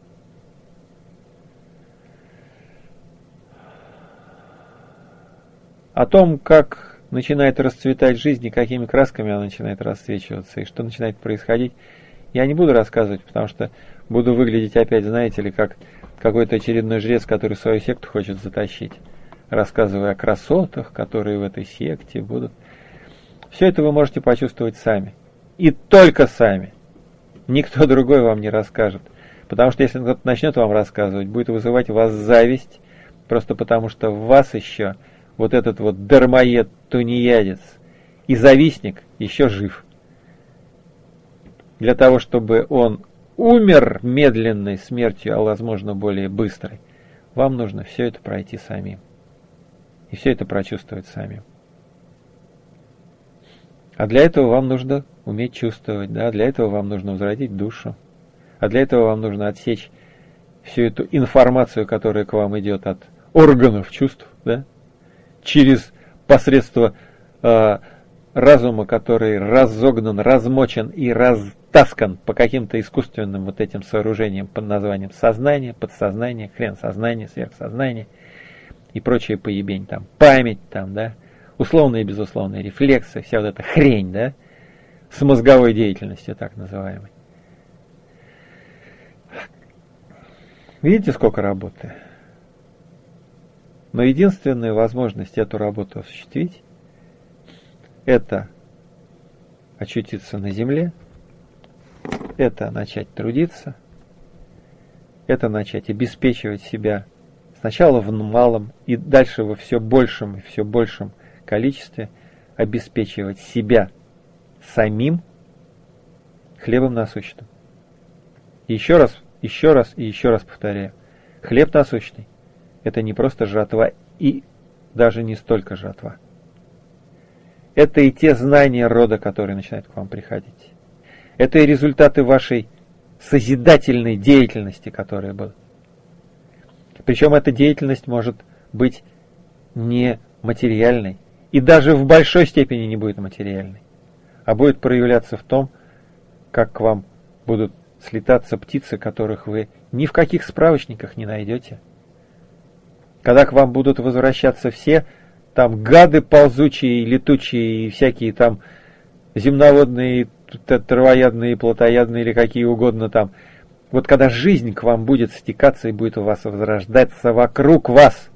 О том, как начинает расцветать жизнь и какими красками она начинает расцвечиваться, и что начинает происходить, я не буду рассказывать, потому что буду выглядеть опять, знаете ли, как какой-то очередной жрец, который свою секту хочет затащить, рассказывая о красотах, которые в этой секте будут. Все это вы можете почувствовать сами. И только сами. Никто другой вам не расскажет. Потому что если кто-то начнет вам рассказывать, будет вызывать у вас зависть, просто потому что в вас еще вот этот вот дармоед, тунеядец и завистник еще жив. Для того, чтобы он умер медленной смертью, а возможно более быстрой, вам нужно все это пройти самим. И все это прочувствовать самим. А для этого вам нужно уметь чувствовать, да? Для этого вам нужно возродить душу. А для этого вам нужно отсечь всю эту информацию, которая к вам идет от органов чувств, да? Через посредство э, разума, который разогнан, размочен и растаскан по каким-то искусственным вот этим сооружениям под названием сознание, подсознание, хрен сознание, сверхсознание и прочая поебень, там, память, там, да, условные и безусловные рефлексы, вся вот эта хрень, да, с мозговой деятельностью так называемой. Видите, сколько работы? Но единственная возможность эту работу осуществить – это очутиться на земле, это начать трудиться, это начать обеспечивать себя сначала в малом и дальше во все большем и все большем количестве, обеспечивать себя самим хлебом насущным. И еще раз, еще раз и еще раз повторяю, хлеб насущный – это не просто жатва и даже не столько жатва. Это и те знания рода, которые начинают к вам приходить. Это и результаты вашей созидательной деятельности, которая была. Причем эта деятельность может быть не материальной, и даже в большой степени не будет материальной, а будет проявляться в том, как к вам будут слетаться птицы, которых вы ни в каких справочниках не найдете. Когда к вам будут возвращаться все там гады ползучие, летучие и всякие там земноводные, травоядные, плотоядные или какие угодно там. Вот когда жизнь к вам будет стекаться и будет у вас возрождаться вокруг вас,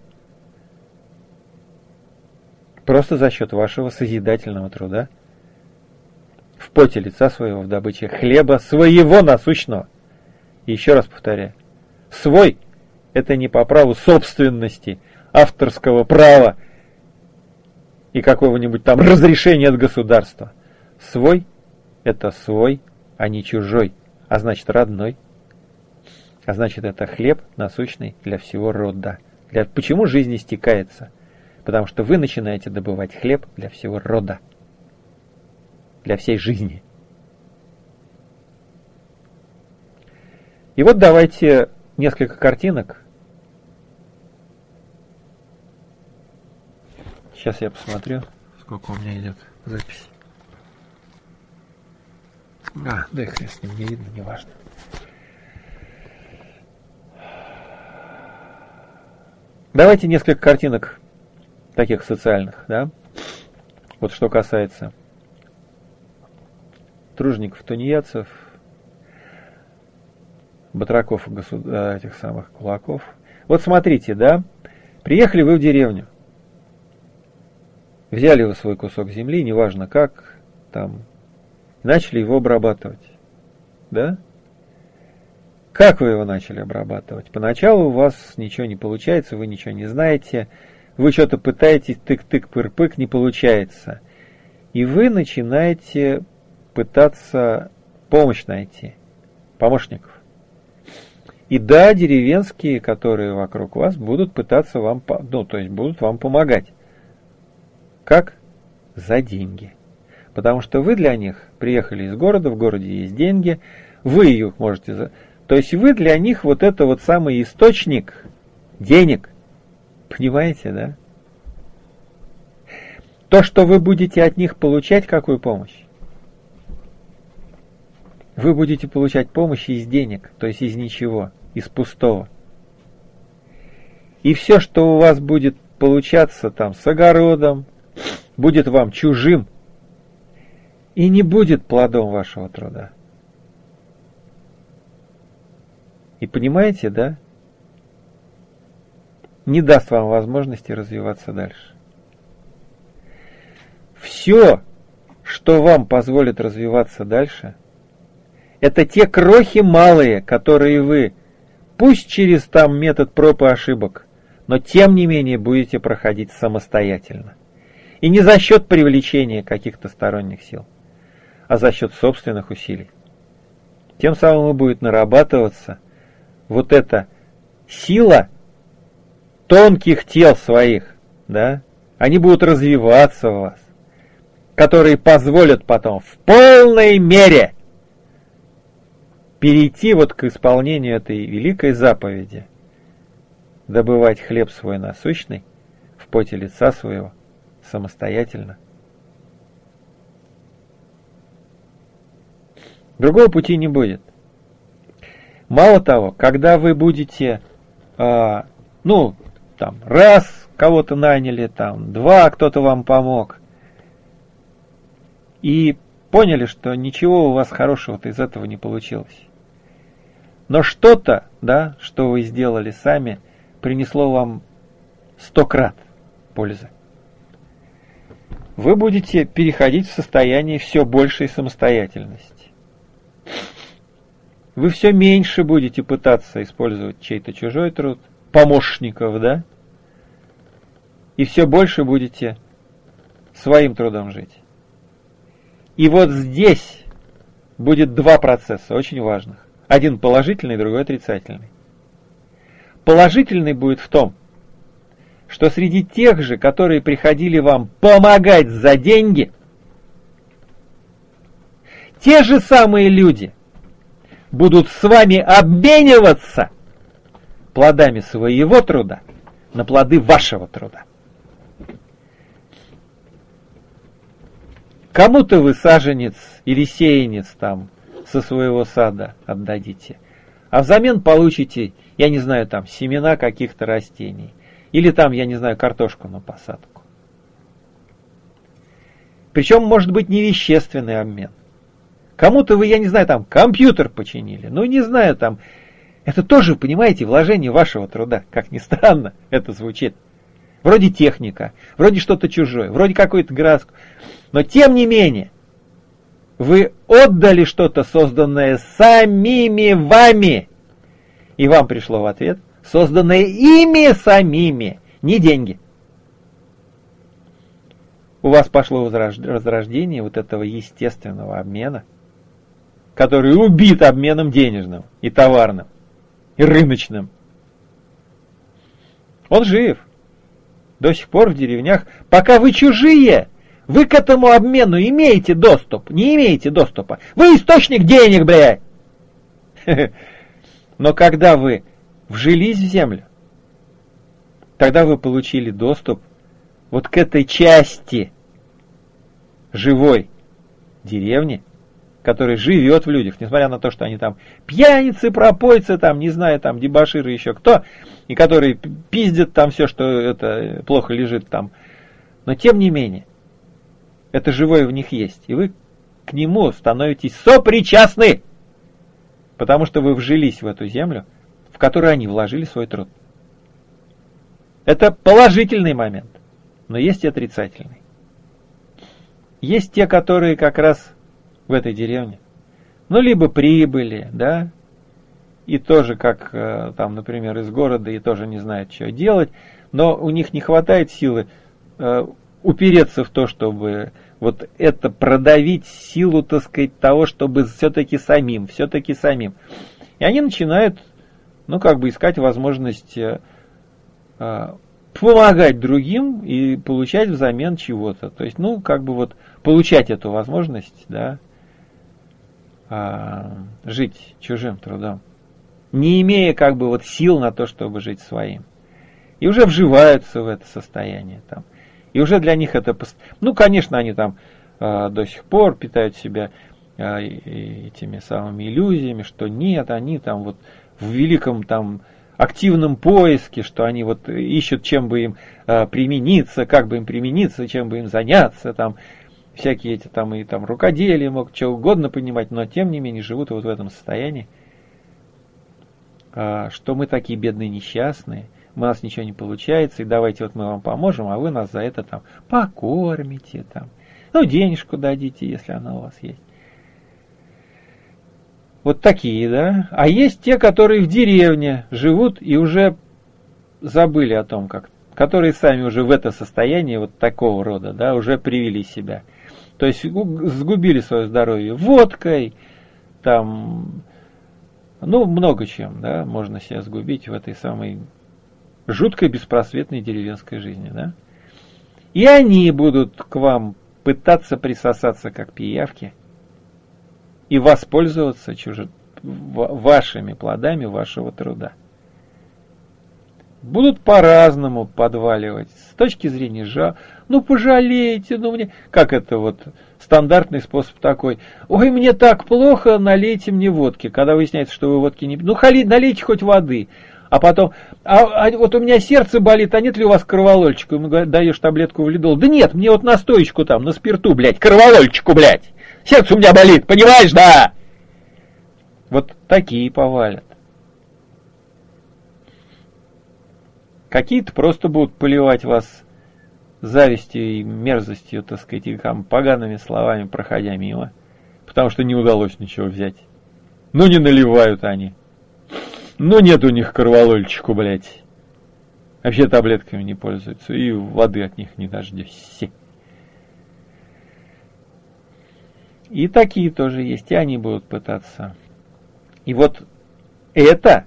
просто за счет вашего созидательного труда, в поте лица своего, в добыче хлеба своего насущного. И еще раз повторяю, свой – это не по праву собственности, авторского права и какого-нибудь там разрешения от государства. Свой – это свой, а не чужой, а значит родной. А значит, это хлеб насущный для всего рода. Для... Почему жизнь истекается? Потому что вы начинаете добывать хлеб для всего рода. Для всей жизни. И вот давайте несколько картинок. Сейчас я посмотрю, сколько у меня идет запись. А, да и хрен с ним, не видно, не важно. Давайте несколько картинок таких социальных, да? Вот что касается тружеников, тунеядцев, батраков и госуд... этих самых кулаков. Вот смотрите, да? Приехали вы в деревню. Взяли вы свой кусок земли, неважно как, там, начали его обрабатывать. Да? Как вы его начали обрабатывать? Поначалу у вас ничего не получается, вы ничего не знаете, вы что-то пытаетесь, тык-тык, пыр-пык, не получается. И вы начинаете пытаться помощь найти, помощников. И да, деревенские, которые вокруг вас, будут пытаться вам, ну, то есть будут вам помогать. Как? За деньги. Потому что вы для них приехали из города, в городе есть деньги, вы их можете... То есть вы для них вот это вот самый источник денег. Понимаете, да? То, что вы будете от них получать, какую помощь? Вы будете получать помощь из денег, то есть из ничего, из пустого. И все, что у вас будет получаться там с огородом, будет вам чужим и не будет плодом вашего труда. И понимаете, да? Не даст вам возможности развиваться дальше. Все, что вам позволит развиваться дальше, это те крохи малые, которые вы, пусть через там метод проб и ошибок, но тем не менее будете проходить самостоятельно. И не за счет привлечения каких-то сторонних сил, а за счет собственных усилий. Тем самым и будет нарабатываться вот эта сила тонких тел своих, да, они будут развиваться в вас, которые позволят потом в полной мере перейти вот к исполнению этой великой заповеди, добывать хлеб свой насущный в поте лица своего самостоятельно. Другого пути не будет. Мало того, когда вы будете, э, ну, там, раз кого-то наняли, там, два кто-то вам помог, и поняли, что ничего у вас хорошего-то из этого не получилось. Но что-то, да, что вы сделали сами, принесло вам сто крат пользы. Вы будете переходить в состояние все большей самостоятельности. вы все меньше будете пытаться использовать чей-то чужой труд, помощников, да? И все больше будете своим трудом жить. И вот здесь будет два процесса очень важных. Один положительный, другой отрицательный. Положительный будет в том, что среди тех же, которые приходили вам помогать за деньги, те же самые люди будут с вами обмениваться плодами своего труда на плоды вашего труда. Кому-то вы саженец или сеянец там со своего сада отдадите, а взамен получите, я не знаю, там семена каких-то растений, или там, я не знаю, картошку на посадку. Причем может быть невещественный обмен. Кому-то вы, я не знаю, там компьютер починили, ну не знаю, там, это тоже, понимаете, вложение вашего труда, как ни странно это звучит. Вроде техника, вроде что-то чужое, вроде какой-то городской. Но тем не менее, вы отдали что-то, созданное самими вами. И вам пришло в ответ, созданное ими самими, не деньги. У вас пошло возрождение вот этого естественного обмена, который убит обменом денежным и товарным, и рыночным. Он жив. До сих пор в деревнях, пока вы чужие, вы к этому обмену имеете доступ, не имеете доступа. Вы источник денег, блядь. Но когда вы вжились в землю, тогда вы получили доступ вот к этой части живой деревни, которая живет в людях, несмотря на то, что они там пьяницы, пропойцы, там, не знаю, там, дебоширы, еще кто, и которые пиздят там все, что это плохо лежит там. Но тем не менее, это живое в них есть, и вы к нему становитесь сопричастны, потому что вы вжились в эту землю, в которую они вложили свой труд. Это положительный момент, но есть и отрицательный. Есть те, которые как раз в этой деревне, ну, либо прибыли, да, и тоже, как там, например, из города, и тоже не знают, что делать, но у них не хватает силы э, упереться в то, чтобы вот это продавить силу, так сказать, того, чтобы все-таки самим, все-таки самим. И они начинают, ну, как бы искать возможность э, помогать другим и получать взамен чего-то. То есть, ну, как бы вот получать эту возможность, да, э, жить чужим трудом, не имея как бы вот сил на то, чтобы жить своим. И уже вживаются в это состояние там. И уже для них это... Ну, конечно, они там э, до сих пор питают себя э, этими самыми иллюзиями, что нет, они там вот в великом там активном поиске, что они вот ищут, чем бы им э, примениться, как бы им примениться, чем бы им заняться, там всякие эти там и там рукоделия, могут что угодно понимать, но тем не менее живут вот в этом состоянии, э, что мы такие бедные несчастные, у нас ничего не получается, и давайте вот мы вам поможем, а вы нас за это там покормите, там, ну, денежку дадите, если она у вас есть. Вот такие, да. А есть те, которые в деревне живут и уже забыли о том, как, которые сами уже в это состояние вот такого рода, да, уже привели себя. То есть сгубили свое здоровье водкой, там, ну, много чем, да, можно себя сгубить в этой самой жуткой беспросветной деревенской жизни, да. И они будут к вам пытаться присосаться как пиявки и воспользоваться чужим, вашими плодами вашего труда. Будут по-разному подваливать. С точки зрения жа, ну пожалейте, ну мне... Как это вот стандартный способ такой. Ой, мне так плохо, налейте мне водки. Когда выясняется, что вы водки не... Ну хали, налейте хоть воды. А потом, а, а вот у меня сердце болит, а нет ли у вас корвалольчика? Ему даешь таблетку валидол. Да нет, мне вот настоечку там, на спирту, блядь, корвалольчику, блядь. Сердце у меня болит, понимаешь, да? Вот такие повалят. Какие-то просто будут поливать вас завистью и мерзостью, так сказать, и там погаными словами, проходя мимо, потому что не удалось ничего взять. Ну не наливают они. Ну нет у них корвалольчику, блядь. Вообще таблетками не пользуются. И воды от них не дождешься. И такие тоже есть. И они будут пытаться. И вот это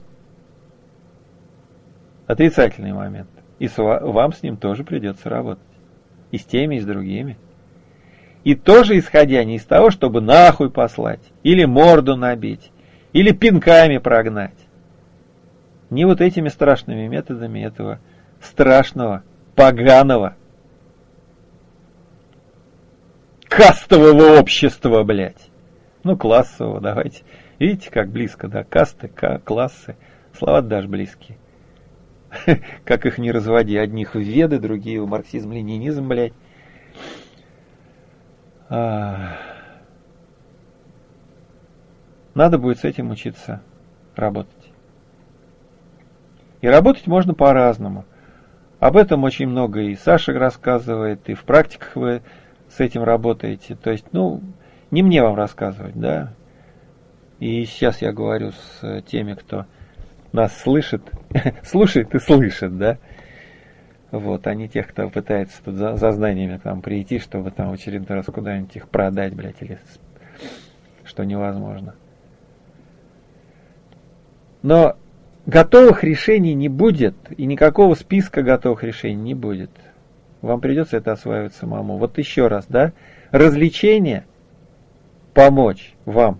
отрицательный момент. И вам с ним тоже придется работать. И с теми, и с другими. И тоже исходя не из того, чтобы нахуй послать, или морду набить, или пинками прогнать. Не вот этими страшными методами этого страшного, поганого, кастового общества, блядь. Ну, классового, давайте. Видите, как близко, да? Касты, классы. Слова даже близкие. Как их не разводи. Одних в веды, другие в марксизм, ленинизм, блядь. Надо будет с этим учиться работать. И работать можно по-разному. Об этом очень много и Саша рассказывает, и в практиках вы с этим работаете. То есть, ну, не мне вам рассказывать, да. И сейчас я говорю с теми, кто нас слышит, слушает и слышит, да. Вот, а не тех, кто пытается тут за, за знаниями к нам прийти, чтобы там в очередной раз куда-нибудь их продать, блядь, или что невозможно. Но готовых решений не будет, и никакого списка готовых решений не будет. Вам придется это осваивать самому. Вот еще раз, да, развлечение, помочь вам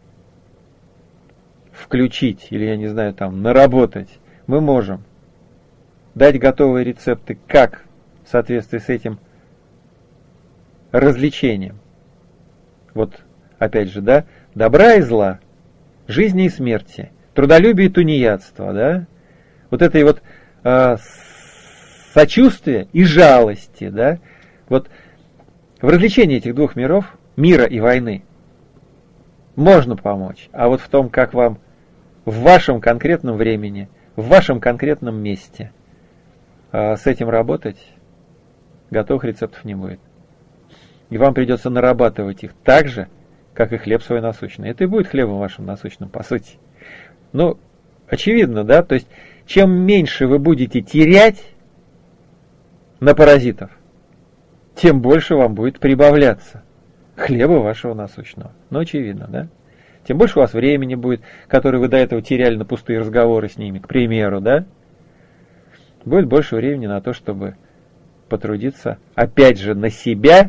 включить, или, я не знаю, там, наработать, мы можем. Дать готовые рецепты, как в соответствии с этим развлечением. Вот, опять же, да, добра и зла, жизни и смерти, трудолюбие и тунеядство, да, вот этой вот э, сочувствия и жалости, да, вот в развлечении этих двух миров, мира и войны, можно помочь, а вот в том, как вам в вашем конкретном времени, в вашем конкретном месте э, с этим работать, готовых рецептов не будет. И вам придется нарабатывать их так же, как и хлеб свой насущный. Это и будет хлебом вашим насущным, по сути. Ну, очевидно, да? То есть, чем меньше вы будете терять на паразитов, тем больше вам будет прибавляться хлеба вашего насущного. Ну, очевидно, да? Тем больше у вас времени будет, которое вы до этого теряли на пустые разговоры с ними, к примеру, да? Будет больше времени на то, чтобы потрудиться, опять же, на себя,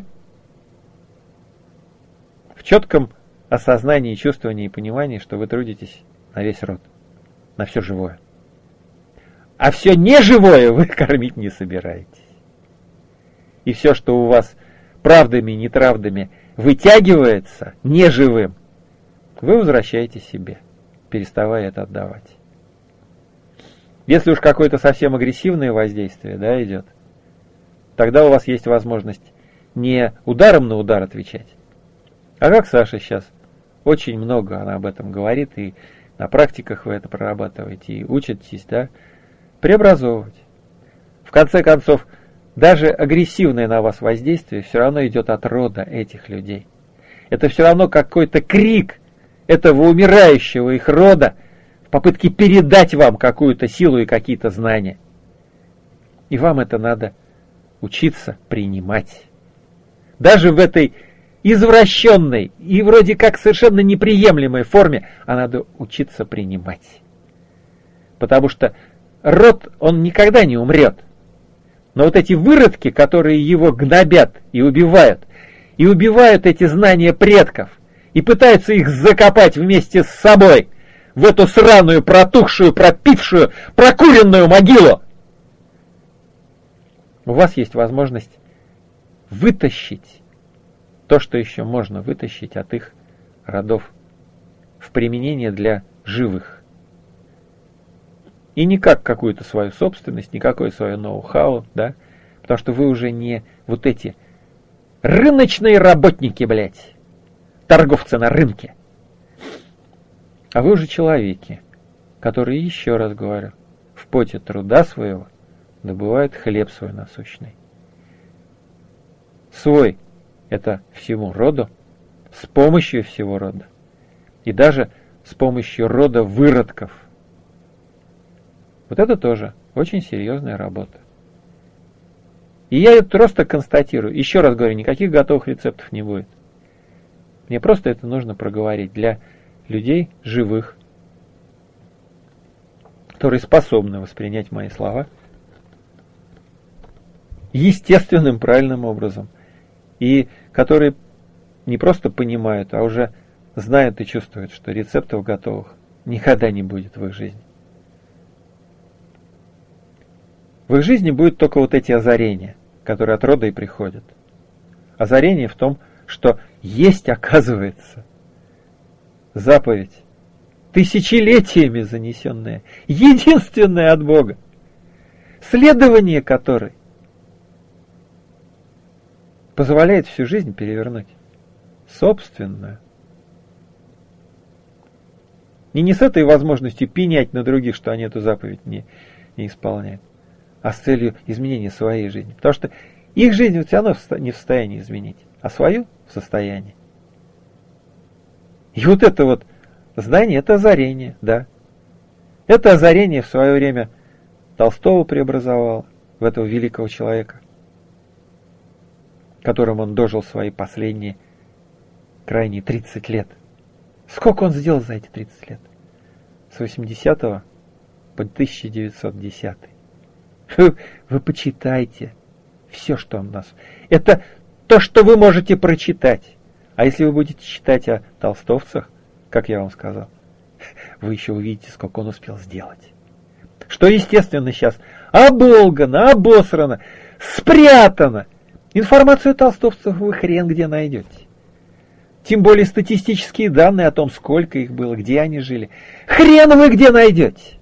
в четком осознании, чувствовании и понимании, что вы трудитесь на весь род, на все живое. А все неживое вы кормить не собираетесь. И все, что у вас правдами и неправдами вытягивается неживым, вы возвращаете себе, переставая это отдавать. Если уж какое-то совсем агрессивное воздействие, да, идет, тогда у вас есть возможность не ударом на удар отвечать, а как Саша сейчас очень много она об этом говорит, и на практиках вы это прорабатываете, и учитесь, да, преобразовывать. В конце концов, даже агрессивное на вас воздействие все равно идет от рода этих людей. Это все равно какой-то крик этого умирающего их рода в попытке передать вам какую-то силу и какие-то знания. И вам это надо учиться принимать. Даже в этой извращенной и вроде как совершенно неприемлемой форме, а надо учиться принимать. Потому что род, он никогда не умрет. Но вот эти выродки, которые его гнобят и убивают, и убивают эти знания предков, и пытаются их закопать вместе с собой в эту сраную, протухшую, пропившую, прокуренную могилу, у вас есть возможность вытащить то, что еще можно вытащить от их родов в применение для живых. И не как какую-то свою собственность, никакое свое ноу-хау, да, потому что вы уже не вот эти рыночные работники, блядь, торговцы на рынке, а вы уже человеки, которые, еще раз говорю, в поте труда своего добывают хлеб свой насущный. Свой — это всему роду, с помощью всего рода. И даже с помощью рода выродков. Вот это тоже очень серьезная работа. И я это просто констатирую. Еще раз говорю, никаких готовых рецептов не будет. Мне просто это нужно проговорить для людей живых, которые способны воспринять мои слова естественным, правильным образом. И которые не просто понимают, а уже знают и чувствуют, что рецептов готовых никогда не будет в их жизни. В их жизни будут только вот эти озарения, которые от рода и приходят. Озарение в том, что есть, оказывается, заповедь, тысячелетиями занесенная, единственная от Бога, следование которой позволяет всю жизнь перевернуть, собственную. И не с этой возможностью пенять на других, что они эту заповедь не, не исполняют, а с целью изменения своей жизни. Потому что их жизнь все равно не в состоянии изменить, а свою в состоянии. И вот это вот знание, это озарение, да. Это озарение в свое время Толстого преобразовало в этого великого человека, которым он дожил свои последние крайние тридцать лет. Сколько он сделал за эти тридцать лет? С восьмидесятого по тысяча девятьсот десятый. Вы, вы почитайте все, что у нас. Это то, что вы можете прочитать. А если вы будете читать о толстовцах, как я вам сказал, вы еще увидите, сколько он успел сделать. Что, естественно, сейчас оболгано, обосрано, спрятано. Информацию о толстовцах вы хрен где найдете. Тем более статистические данные о том, сколько их было, где они жили. Хрен вы где найдете.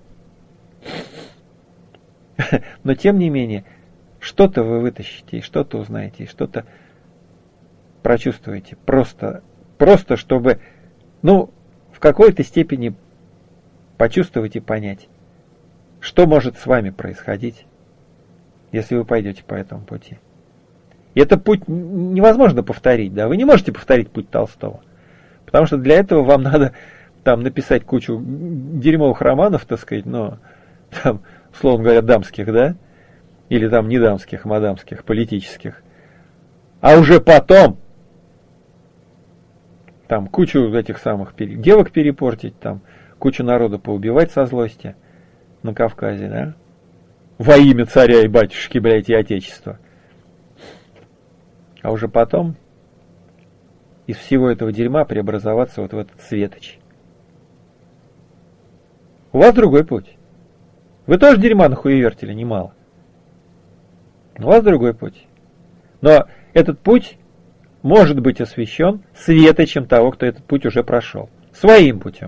Но тем не менее, что-то вы вытащите, и что-то узнаете, и что-то прочувствуете. Просто, просто чтобы, ну, в какой-то степени почувствовать и понять, что может с вами происходить, если вы пойдете по этому пути. И этот путь невозможно повторить, да, вы не можете повторить путь Толстого, потому что для этого вам надо там написать кучу дерьмовых романов, так сказать, но там, условно говоря, дамских, да, или там не дамских, мадамских, политических, а уже потом там кучу этих самых девок перепортить, там кучу народа поубивать со злости на Кавказе, да, во имя царя и батюшки, блядь, и отечества. А уже потом из всего этого дерьма преобразоваться вот в этот светоч. У вас другой путь. Вы тоже дерьма нахуевертили немало. У вас другой путь. Но этот путь может быть освящен светочем того, кто этот путь уже прошел. Своим путем.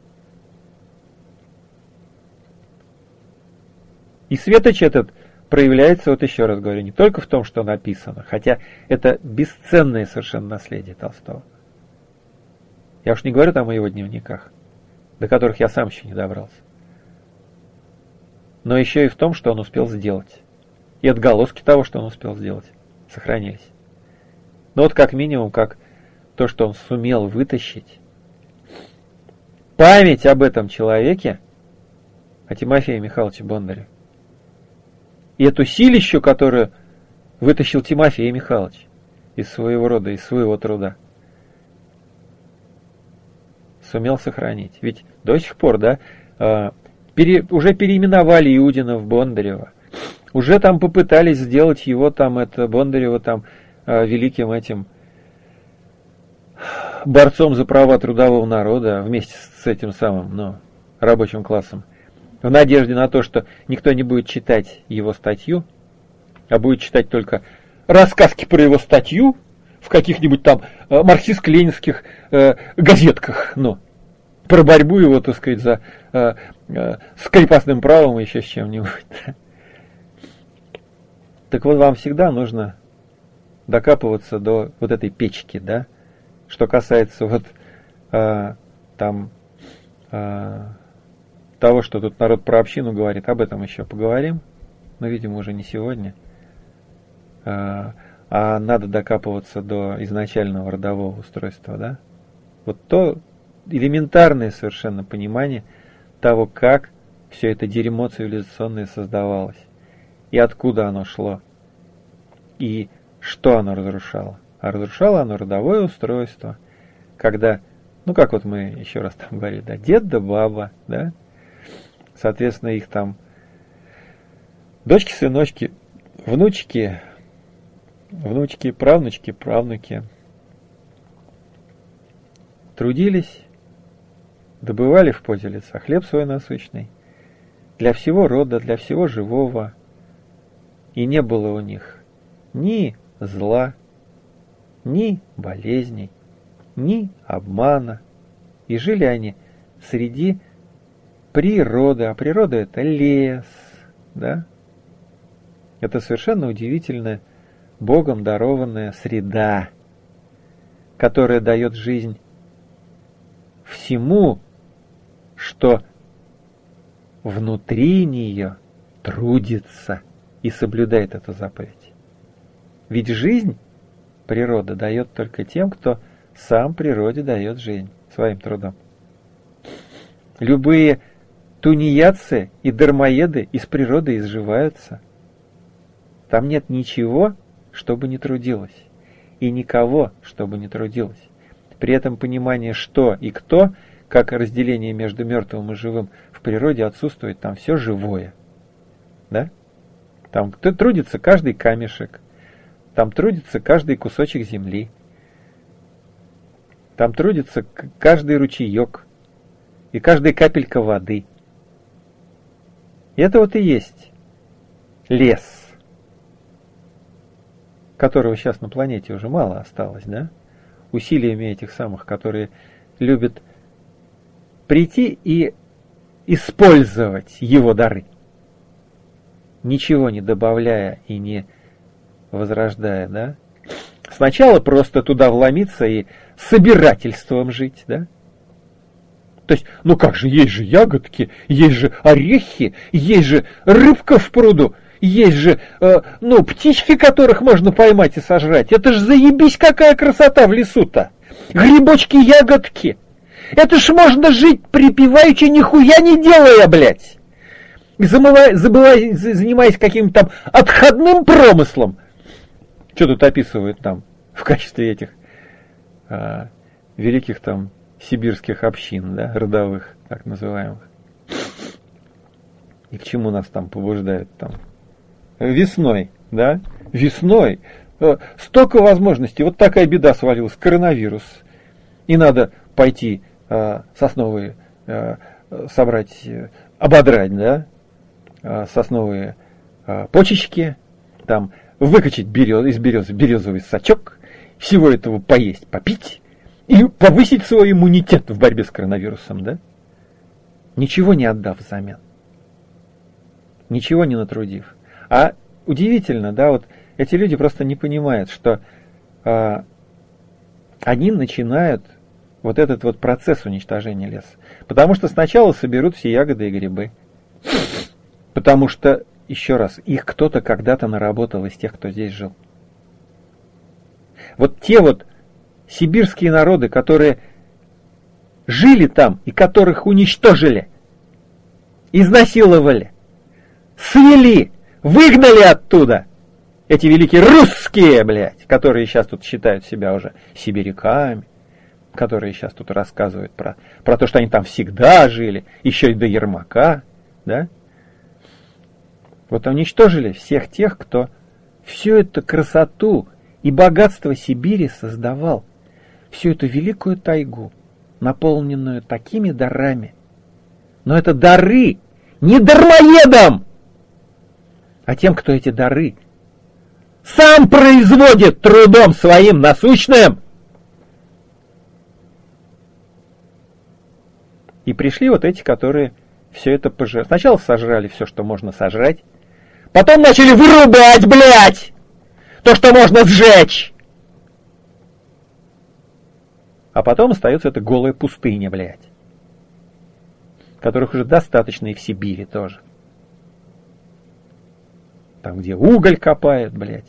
И светоч этот проявляется, вот еще раз говорю, не только в том, что написано, хотя это бесценное совершенно наследие Толстого. Я уж не говорю там о его дневниках, до которых я сам еще не добрался. Но еще и в том, что он успел сделать. И отголоски того, что он успел сделать, сохранились. Но вот как минимум, как то, что он сумел вытащить память об этом человеке, о Тимофее Михайловиче Бондареве. И эту силищу, которую вытащил Тимофей Михайлович из своего рода, из своего труда, сумел сохранить. Ведь до сих пор, да, пере, уже переименовали Иудина в Бондарева. Уже там попытались сделать его там, это Бондарева там, великим этим борцом за права трудового народа вместе с этим самым, ну, рабочим классом. В надежде на то, что никто не будет читать его статью, а будет читать только рассказки про его статью в каких-нибудь там э, марксистско-ленинских э, газетках, ну, про борьбу его, так сказать, за, э, э, с крепостным правом и еще с чем-нибудь. Так вот, вам всегда нужно докапываться до вот этой печки, да, что касается вот э, там э, того, что тут народ про общину говорит, об этом еще поговорим, но, видимо, уже не сегодня. А, а надо докапываться до изначального родового устройства, да? Вот то, элементарное совершенно понимание того, как все это дерьмо цивилизационное создавалось, и откуда оно шло, и что оно разрушало. А разрушало оно родовое устройство, когда, ну как вот мы еще раз там говорили, да, дед да баба, да, соответственно, их там дочки, сыночки, внучки, внучки, правнучки, правнуки трудились, добывали в поте лица хлеб свой насущный для всего рода, для всего живого, и не было у них ни зла, ни болезней, ни обмана, и жили они среди природы, а природа — это лес, да? Это совершенно удивительная, Богом дарованная среда, которая дает жизнь всему, что внутри нее трудится и соблюдает эту заповедь. Ведь жизнь природа дает только тем, кто сам природе дает жизнь своим трудом. Любые тунеядцы и дармоеды из природы изживаются. Там нет ничего, чтобы не трудилось, и никого, чтобы не трудилось. При этом понимание, что и кто, как разделение между мертвым и живым в природе отсутствует, там все живое. Да? Там трудится каждый камешек, там трудится каждый кусочек земли, там трудится каждый ручеек и каждая капелька воды. И это вот и есть лес, которого сейчас на планете уже мало осталось, да? Усилиями этих самых, которые любят прийти и использовать его дары, ничего не добавляя и не возрождая, да? Сначала просто туда вломиться и собирательством жить, да? То есть, ну как же, есть же ягодки, есть же орехи, есть же рыбка в пруду, есть же, э, ну, птички, которых можно поймать и сожрать. Это ж заебись, какая красота в лесу-то. Грибочки, ягодки. Это ж можно жить припеваючи, нихуя не делая, блядь. Замывая, забывая, занимаясь каким-то там отходным промыслом. Что тут описывают там в качестве этих э, великих там сибирских общин, да, родовых, так называемых. И к чему нас там побуждают там? Весной, да, весной. Э, столько возможностей. Вот такая беда свалилась, коронавирус. И надо пойти э, сосновые э, собрать, э, ободрать, да, э, сосновые э, почечки, там выкачать берез, из березы березовый сачок, всего этого поесть, попить и повысить свой иммунитет в борьбе с коронавирусом, да? Ничего не отдав взамен. Ничего не натрудив. А удивительно, да, вот эти люди просто не понимают, что э, они начинают вот этот вот процесс уничтожения леса. Потому что сначала соберут все ягоды и грибы. Потому что, еще раз, их кто-то когда-то наработал из тех, кто здесь жил. Вот те вот сибирские народы, которые жили там и которых уничтожили, изнасиловали, свели, выгнали оттуда. Эти великие русские, блядь, которые сейчас тут считают себя уже сибиряками, которые сейчас тут рассказывают про, про то, что они там всегда жили, еще и до Ермака, да? Вот уничтожили всех тех, кто всю эту красоту и богатство Сибири создавал, всю эту великую тайгу, наполненную такими дарами. Но это дары не дармоедам, а тем, кто эти дары сам производит трудом своим насущным. И пришли вот эти, которые все это пожрали. Сначала сожрали все, что можно сожрать, потом начали вырубать, блядь, то, что можно сжечь. А потом остается эта голая пустыня, блядь, которых уже достаточно и в Сибири тоже. Там, где уголь копают, блядь.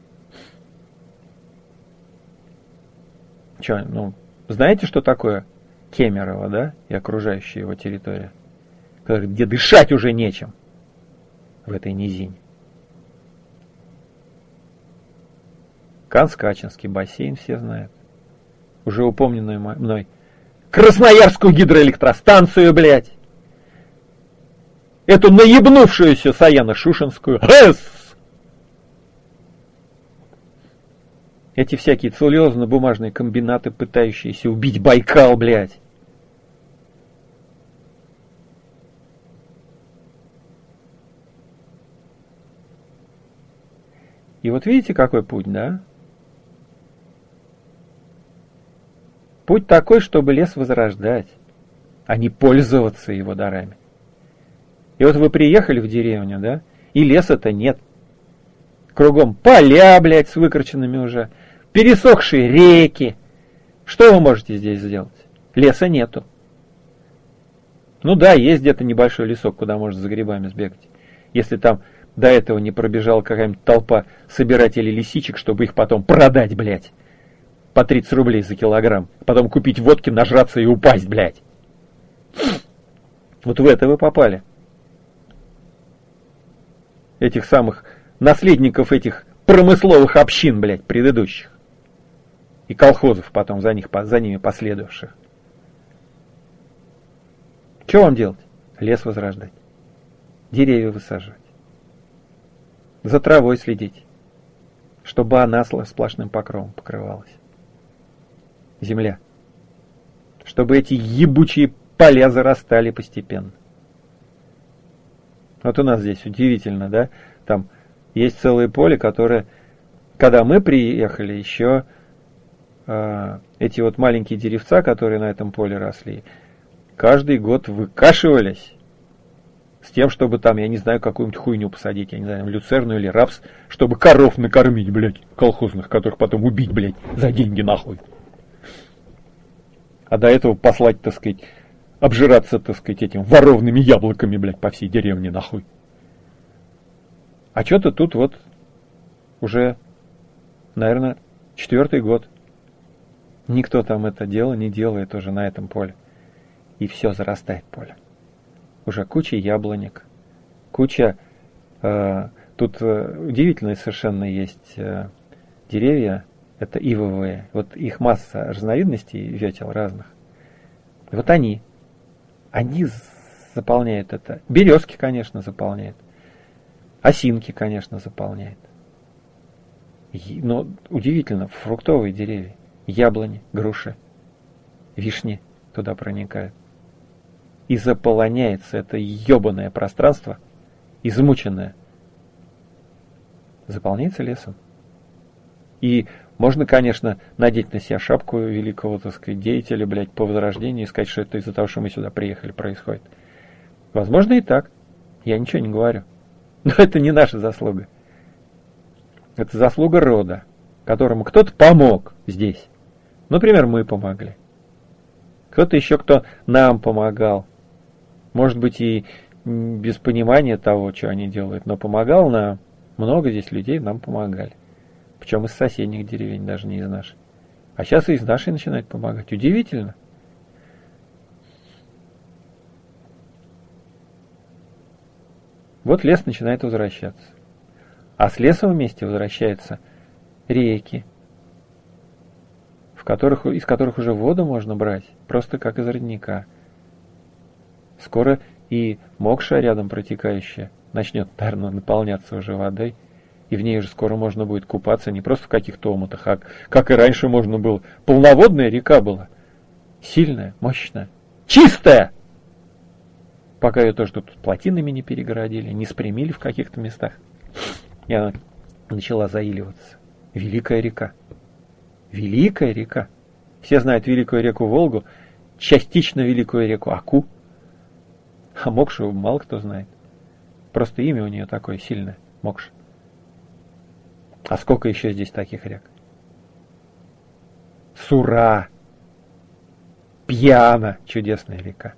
Че, ну, знаете, что такое Кемерово, да, и окружающая его территория, где дышать уже нечем в этой низине. Канскачинский бассейн все знают. Уже упомненную мной Красноярскую гидроэлектростанцию, блядь. Эту наебнувшуюся Саяно-Шушенскую ГЭС. Эти всякие целлюлозно-бумажные комбинаты, пытающиеся убить Байкал, блядь. И вот видите, какой путь, да? Путь такой, чтобы лес возрождать, а не пользоваться его дарами. И вот вы приехали в деревню, да, и леса-то нет. Кругом поля, блядь, с выкорченными уже, пересохшие реки. Что вы можете здесь сделать? Леса нету. Ну да, есть где-то небольшой лесок, куда можно за грибами сбегать. Если там до этого не пробежала какая-нибудь толпа собирателей лисичек, чтобы их потом продать, блядь. По тридцать рублей за килограмм. Потом купить водки, нажраться и упасть, блядь. Вот в это вы попали. Этих самых наследников этих промысловых общин, блядь, предыдущих. И колхозов потом за, них, за ними последовавших. Что вам делать? Лес возрождать. Деревья высаживать. За травой следить. Чтобы она сплошным покровом покрывалась. Земля. Чтобы эти ебучие поля зарастали постепенно. Вот у нас здесь удивительно, да? Там есть целое поле, которое, когда мы приехали, еще э, эти вот маленькие деревца, которые на этом поле росли, каждый год выкашивались с тем, чтобы там, я не знаю, какую-нибудь хуйню посадить, я не знаю, люцерну или рапс, чтобы коров накормить, блядь, колхозных, которых потом убить, блядь, за деньги нахуй. А до этого послать, так сказать, обжираться, так сказать, этим воровными яблоками, блядь, по всей деревне, нахуй. А что-то тут вот уже, наверное, четвертый год. Никто там это дело не делает уже на этом поле. И все зарастает поле. Уже куча яблонек, куча... Э, тут э, удивительные совершенно есть э, деревья, это ивовые. Вот их масса разновидностей ветел разных. И вот они, они заполняют это. Березки, конечно, заполняют. Осинки, конечно, заполняют. И, но удивительно, фруктовые деревья, яблони, груши, вишни туда проникают. И заполоняется это ебаное пространство, измученное, заполняется лесом. И можно, конечно, надеть на себя шапку великого, так сказать, деятеля, блядь, по возрождению и сказать, что это из-за того, что мы сюда приехали, происходит. Возможно и так. Я ничего не говорю. Но это не наша заслуга. Это заслуга рода, которому кто-то помог здесь. Например, мы помогли. Кто-то еще, кто нам помогал. Может быть, и без понимания того, что они делают, но помогал нам. Много здесь людей нам помогали. Причем из соседних деревень, даже не из нашей. А сейчас и из нашей начинают помогать. Удивительно. Вот лес начинает возвращаться. А с лесом вместе возвращаются реки, в которых, из которых уже воду можно брать, просто как из родника. Скоро и Мокша, рядом протекающая, начнет, наверное, наполняться уже водой. И в ней уже скоро можно будет купаться не просто в каких-то омутах, а как и раньше можно было. Полноводная река была. Сильная, мощная, чистая! Пока ее тоже тут плотинами не перегородили, не спрямили в каких-то местах. И она начала заиливаться. Великая река. Великая река. Все знают великую реку Волгу, частично великую реку Аку. А Мокшу мало кто знает. Просто имя у нее такое сильное. Мокша. А сколько еще здесь таких рек? Сура. Пьяна. Чудесная река.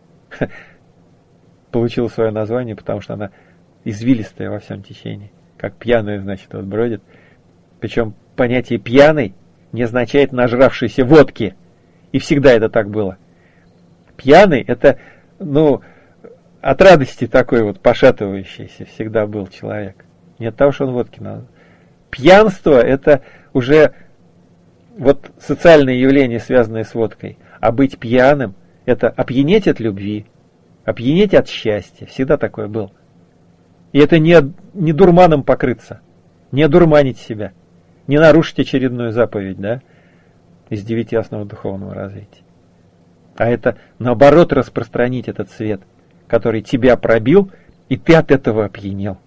Получила свое название, потому что она извилистая во всем течении. Как пьяная, значит, вот бродит. Причем понятие пьяный не означает нажравшийся водки. И всегда это так было. Пьяный – это, ну, от радости такой вот пошатывающийся всегда был человек. Не от того, что он водки надо. Пьянство – это уже вот социальное явление, связанное с водкой. А быть пьяным – это опьянеть от любви, опьянеть от счастья. Всегда такое было. И это не, не дурманом покрыться, не одурманить себя, не нарушить очередную заповедь, да, из девяти основ духовного развития. А это, наоборот, распространить этот свет, который тебя пробил, и ты от этого опьянел.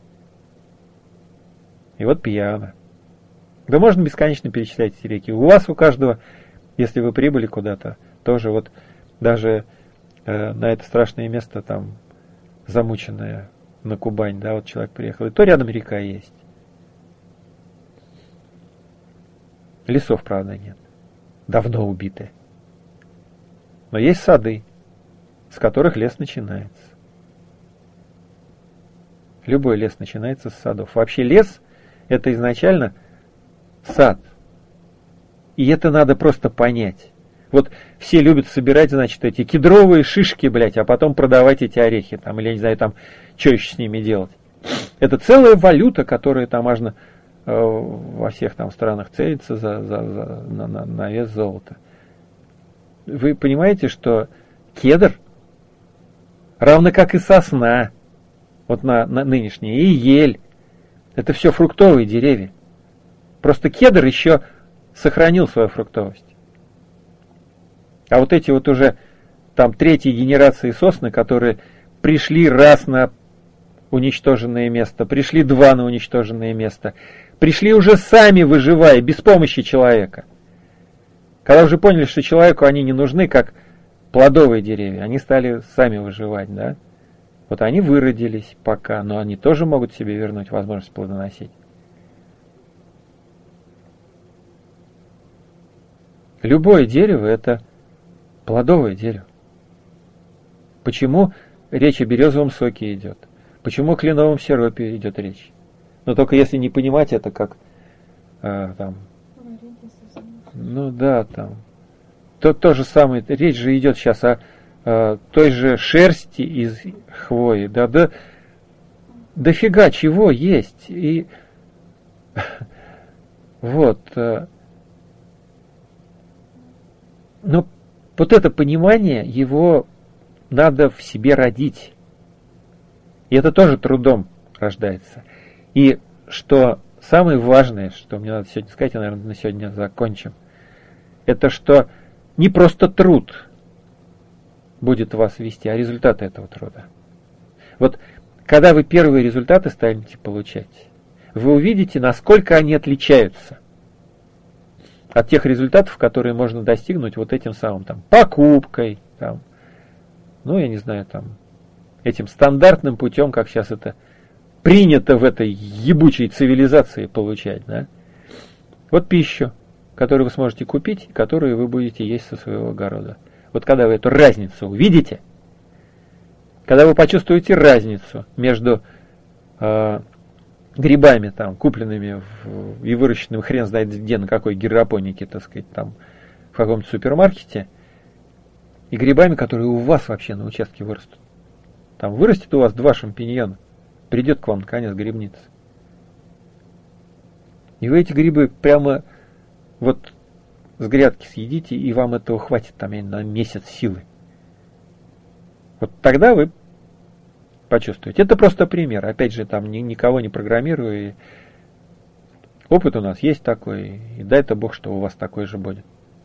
И вот пьяно. Да можно бесконечно перечислять эти реки. У вас, у каждого, если вы прибыли куда-то, тоже вот даже э, на это страшное место, там, замученное, на Кубань, да, вот человек приехал, и то рядом река есть. Лесов, правда, нет. Давно убитые. Но есть сады, с которых лес начинается. Любой лес начинается с садов. Вообще лес – это изначально сад. И это надо просто понять. Вот все любят собирать, значит, эти кедровые шишки, блядь, а потом продавать эти орехи, там, или, я не знаю, там, что еще с ними делать. Это целая валюта, которая там можно э, во всех там странах ценится за, за, за, на, на, на вес золота. Вы понимаете, что кедр, равно как и сосна, вот на, на нынешние, и ель, это все фруктовые деревья. Просто кедр еще сохранил свою фруктовость. А вот эти вот уже там третьей генерации сосны, которые пришли раз на уничтоженное место, пришли два на уничтоженное место, пришли уже сами выживая, без помощи человека. Когда уже поняли, что человеку они не нужны, как плодовые деревья, они стали сами выживать, да? Вот они выродились пока, но они тоже могут себе вернуть возможность плодоносить. Любое дерево – это плодовое дерево. Почему речь о березовом соке идет? Почему о кленовом сиропе идет речь? Но только если не понимать это как э, там, ну да, там, то, то же самое, речь же идет сейчас о э, той же шерсти из хвои, да, да, дофига чего есть, и вот, э, но вот это понимание, его надо в себе родить, и это тоже трудом рождается, и что самое важное, что мне надо сегодня сказать, я, наверное, на сегодня закончим, это что не просто труд будет вас вести, а результаты этого труда. Вот когда вы первые результаты станете получать, вы увидите, насколько они отличаются от тех результатов, которые можно достигнуть вот этим самым там покупкой, там, ну я не знаю, там, этим стандартным путем, как сейчас это принято в этой ебучей цивилизации получать, да? Вот пищу, которую вы сможете купить, которую вы будете есть со своего огорода. Вот когда вы эту разницу увидите, когда вы почувствуете разницу между э, грибами, там, купленными в, и выращенными хрен знает где, на какой гидропонике, так сказать, там, в каком-то супермаркете, и грибами, которые у вас вообще на участке вырастут. Там вырастет у вас два шампиньона, придет к вам наконец грибница. И вы эти грибы прямо вот с грядки съедите, и вам этого хватит там на месяц силы. Вот тогда вы почувствуете. Это просто пример. Опять же, там ни, никого не программирую. И опыт у нас есть такой. И дай-то Бог, что у вас такой же будет.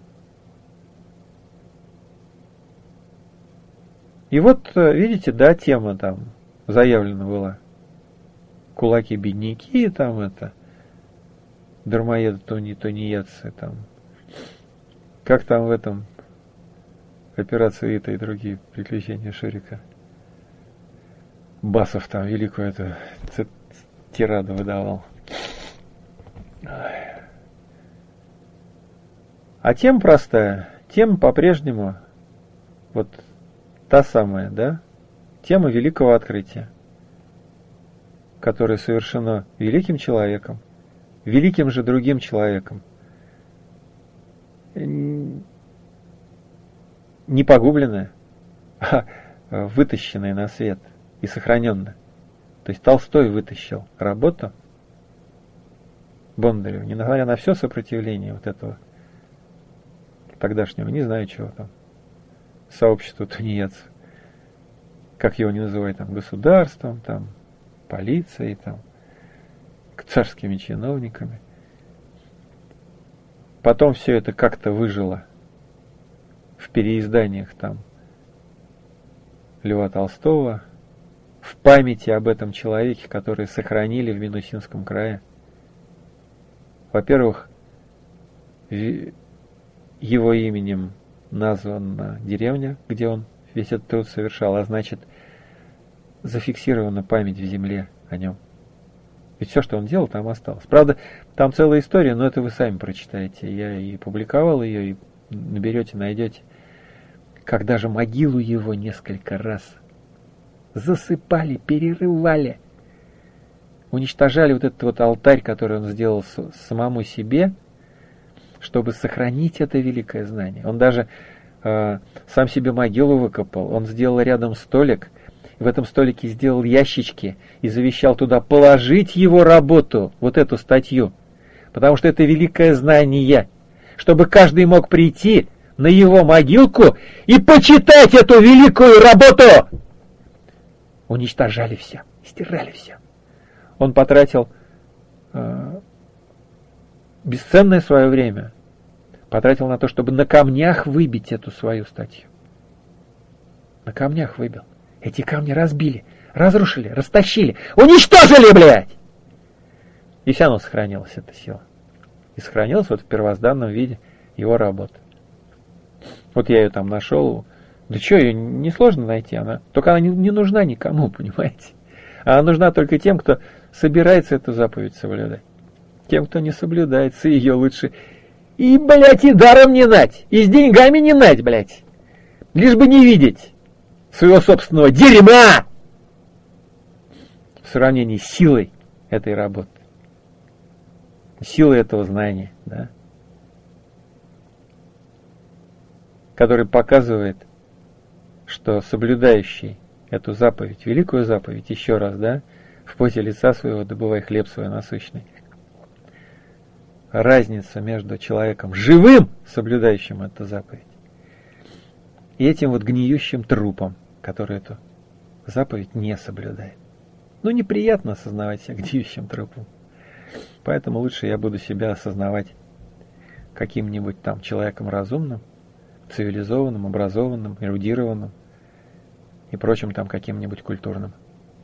И вот, видите, да, тема там заявлена была. Кулаки-бедняки, там это, дармоеды, тунеядцы, там. Как там в этом операции это и другие приключения Шурика. Басов там великую эту тираду выдавал. А тема простая. Тема по-прежнему вот та самая, да? Тема великого открытия, которое совершено великим человеком, великим же другим человеком. не погубленное, а вытащенное на свет и сохраненное. То есть Толстой вытащил работу Бондареву, несмотря на все сопротивление вот этого тогдашнего, не знаю чего там, сообщества тунеядцев, как его не называют, там, государством, там, полицией, там, царскими чиновниками. Потом все это как-то выжило в переизданиях там Льва Толстого, в памяти об этом человеке, который сохранили в Минусинском крае. Во-первых, его именем названа деревня, где он весь этот труд совершал, а значит, зафиксирована память в земле о нем. Ведь все, что он делал, там осталось. Правда, там целая история, но это вы сами прочитаете. Я и публиковал ее, и наберете, найдете. Как даже могилу его несколько раз засыпали, перерывали, уничтожали вот этот вот алтарь, который он сделал самому себе, чтобы сохранить это великое знание. Он даже э, сам себе могилу выкопал, он сделал рядом столик, в этом столике сделал ящички и завещал туда положить его работу, вот эту статью, потому что это великое знание, чтобы каждый мог прийти на его могилку и почитать эту великую работу. Уничтожали все, стирали все. Он потратил э, бесценное свое время, потратил на то, чтобы на камнях выбить эту свою статью. На камнях выбил. Эти камни разбили, разрушили, растащили, уничтожили, блядь! И все равно сохранилась эта сила. И сохранилась вот в первозданном виде его работа. Вот я ее там нашел. Да что, ее несложно найти. Она, только она не, не нужна никому, понимаете? Она нужна только тем, кто собирается эту заповедь соблюдать. Тем, кто не соблюдается, ее лучше и, блядь, и даром не нать, и с деньгами не нать, блядь. Лишь бы не видеть своего собственного дерьма в сравнении с силой этой работы, силой этого знания, да, который показывает, что соблюдающий эту заповедь, великую заповедь, еще раз, да, в поте лица своего добывай хлеб свой насущный. Разница между человеком живым, соблюдающим эту заповедь, и этим вот гниющим трупом, который эту заповедь не соблюдает. Ну, неприятно осознавать себя гниющим трупом. Поэтому лучше я буду себя осознавать каким-нибудь там человеком разумным, цивилизованным, образованным, эрудированным и прочим там каким-нибудь культурным.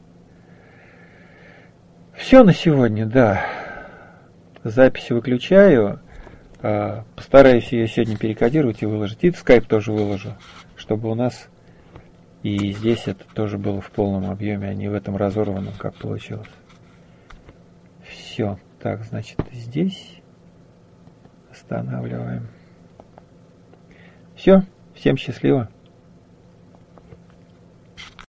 Все на сегодня, да. Запись выключаю. Постараюсь ее сегодня перекодировать и выложить. И в скайп тоже выложу, чтобы у нас и здесь это тоже было в полном объеме, а не в этом разорванном, как получилось. Все. Так, значит, здесь останавливаем. Все. Всем счастливо.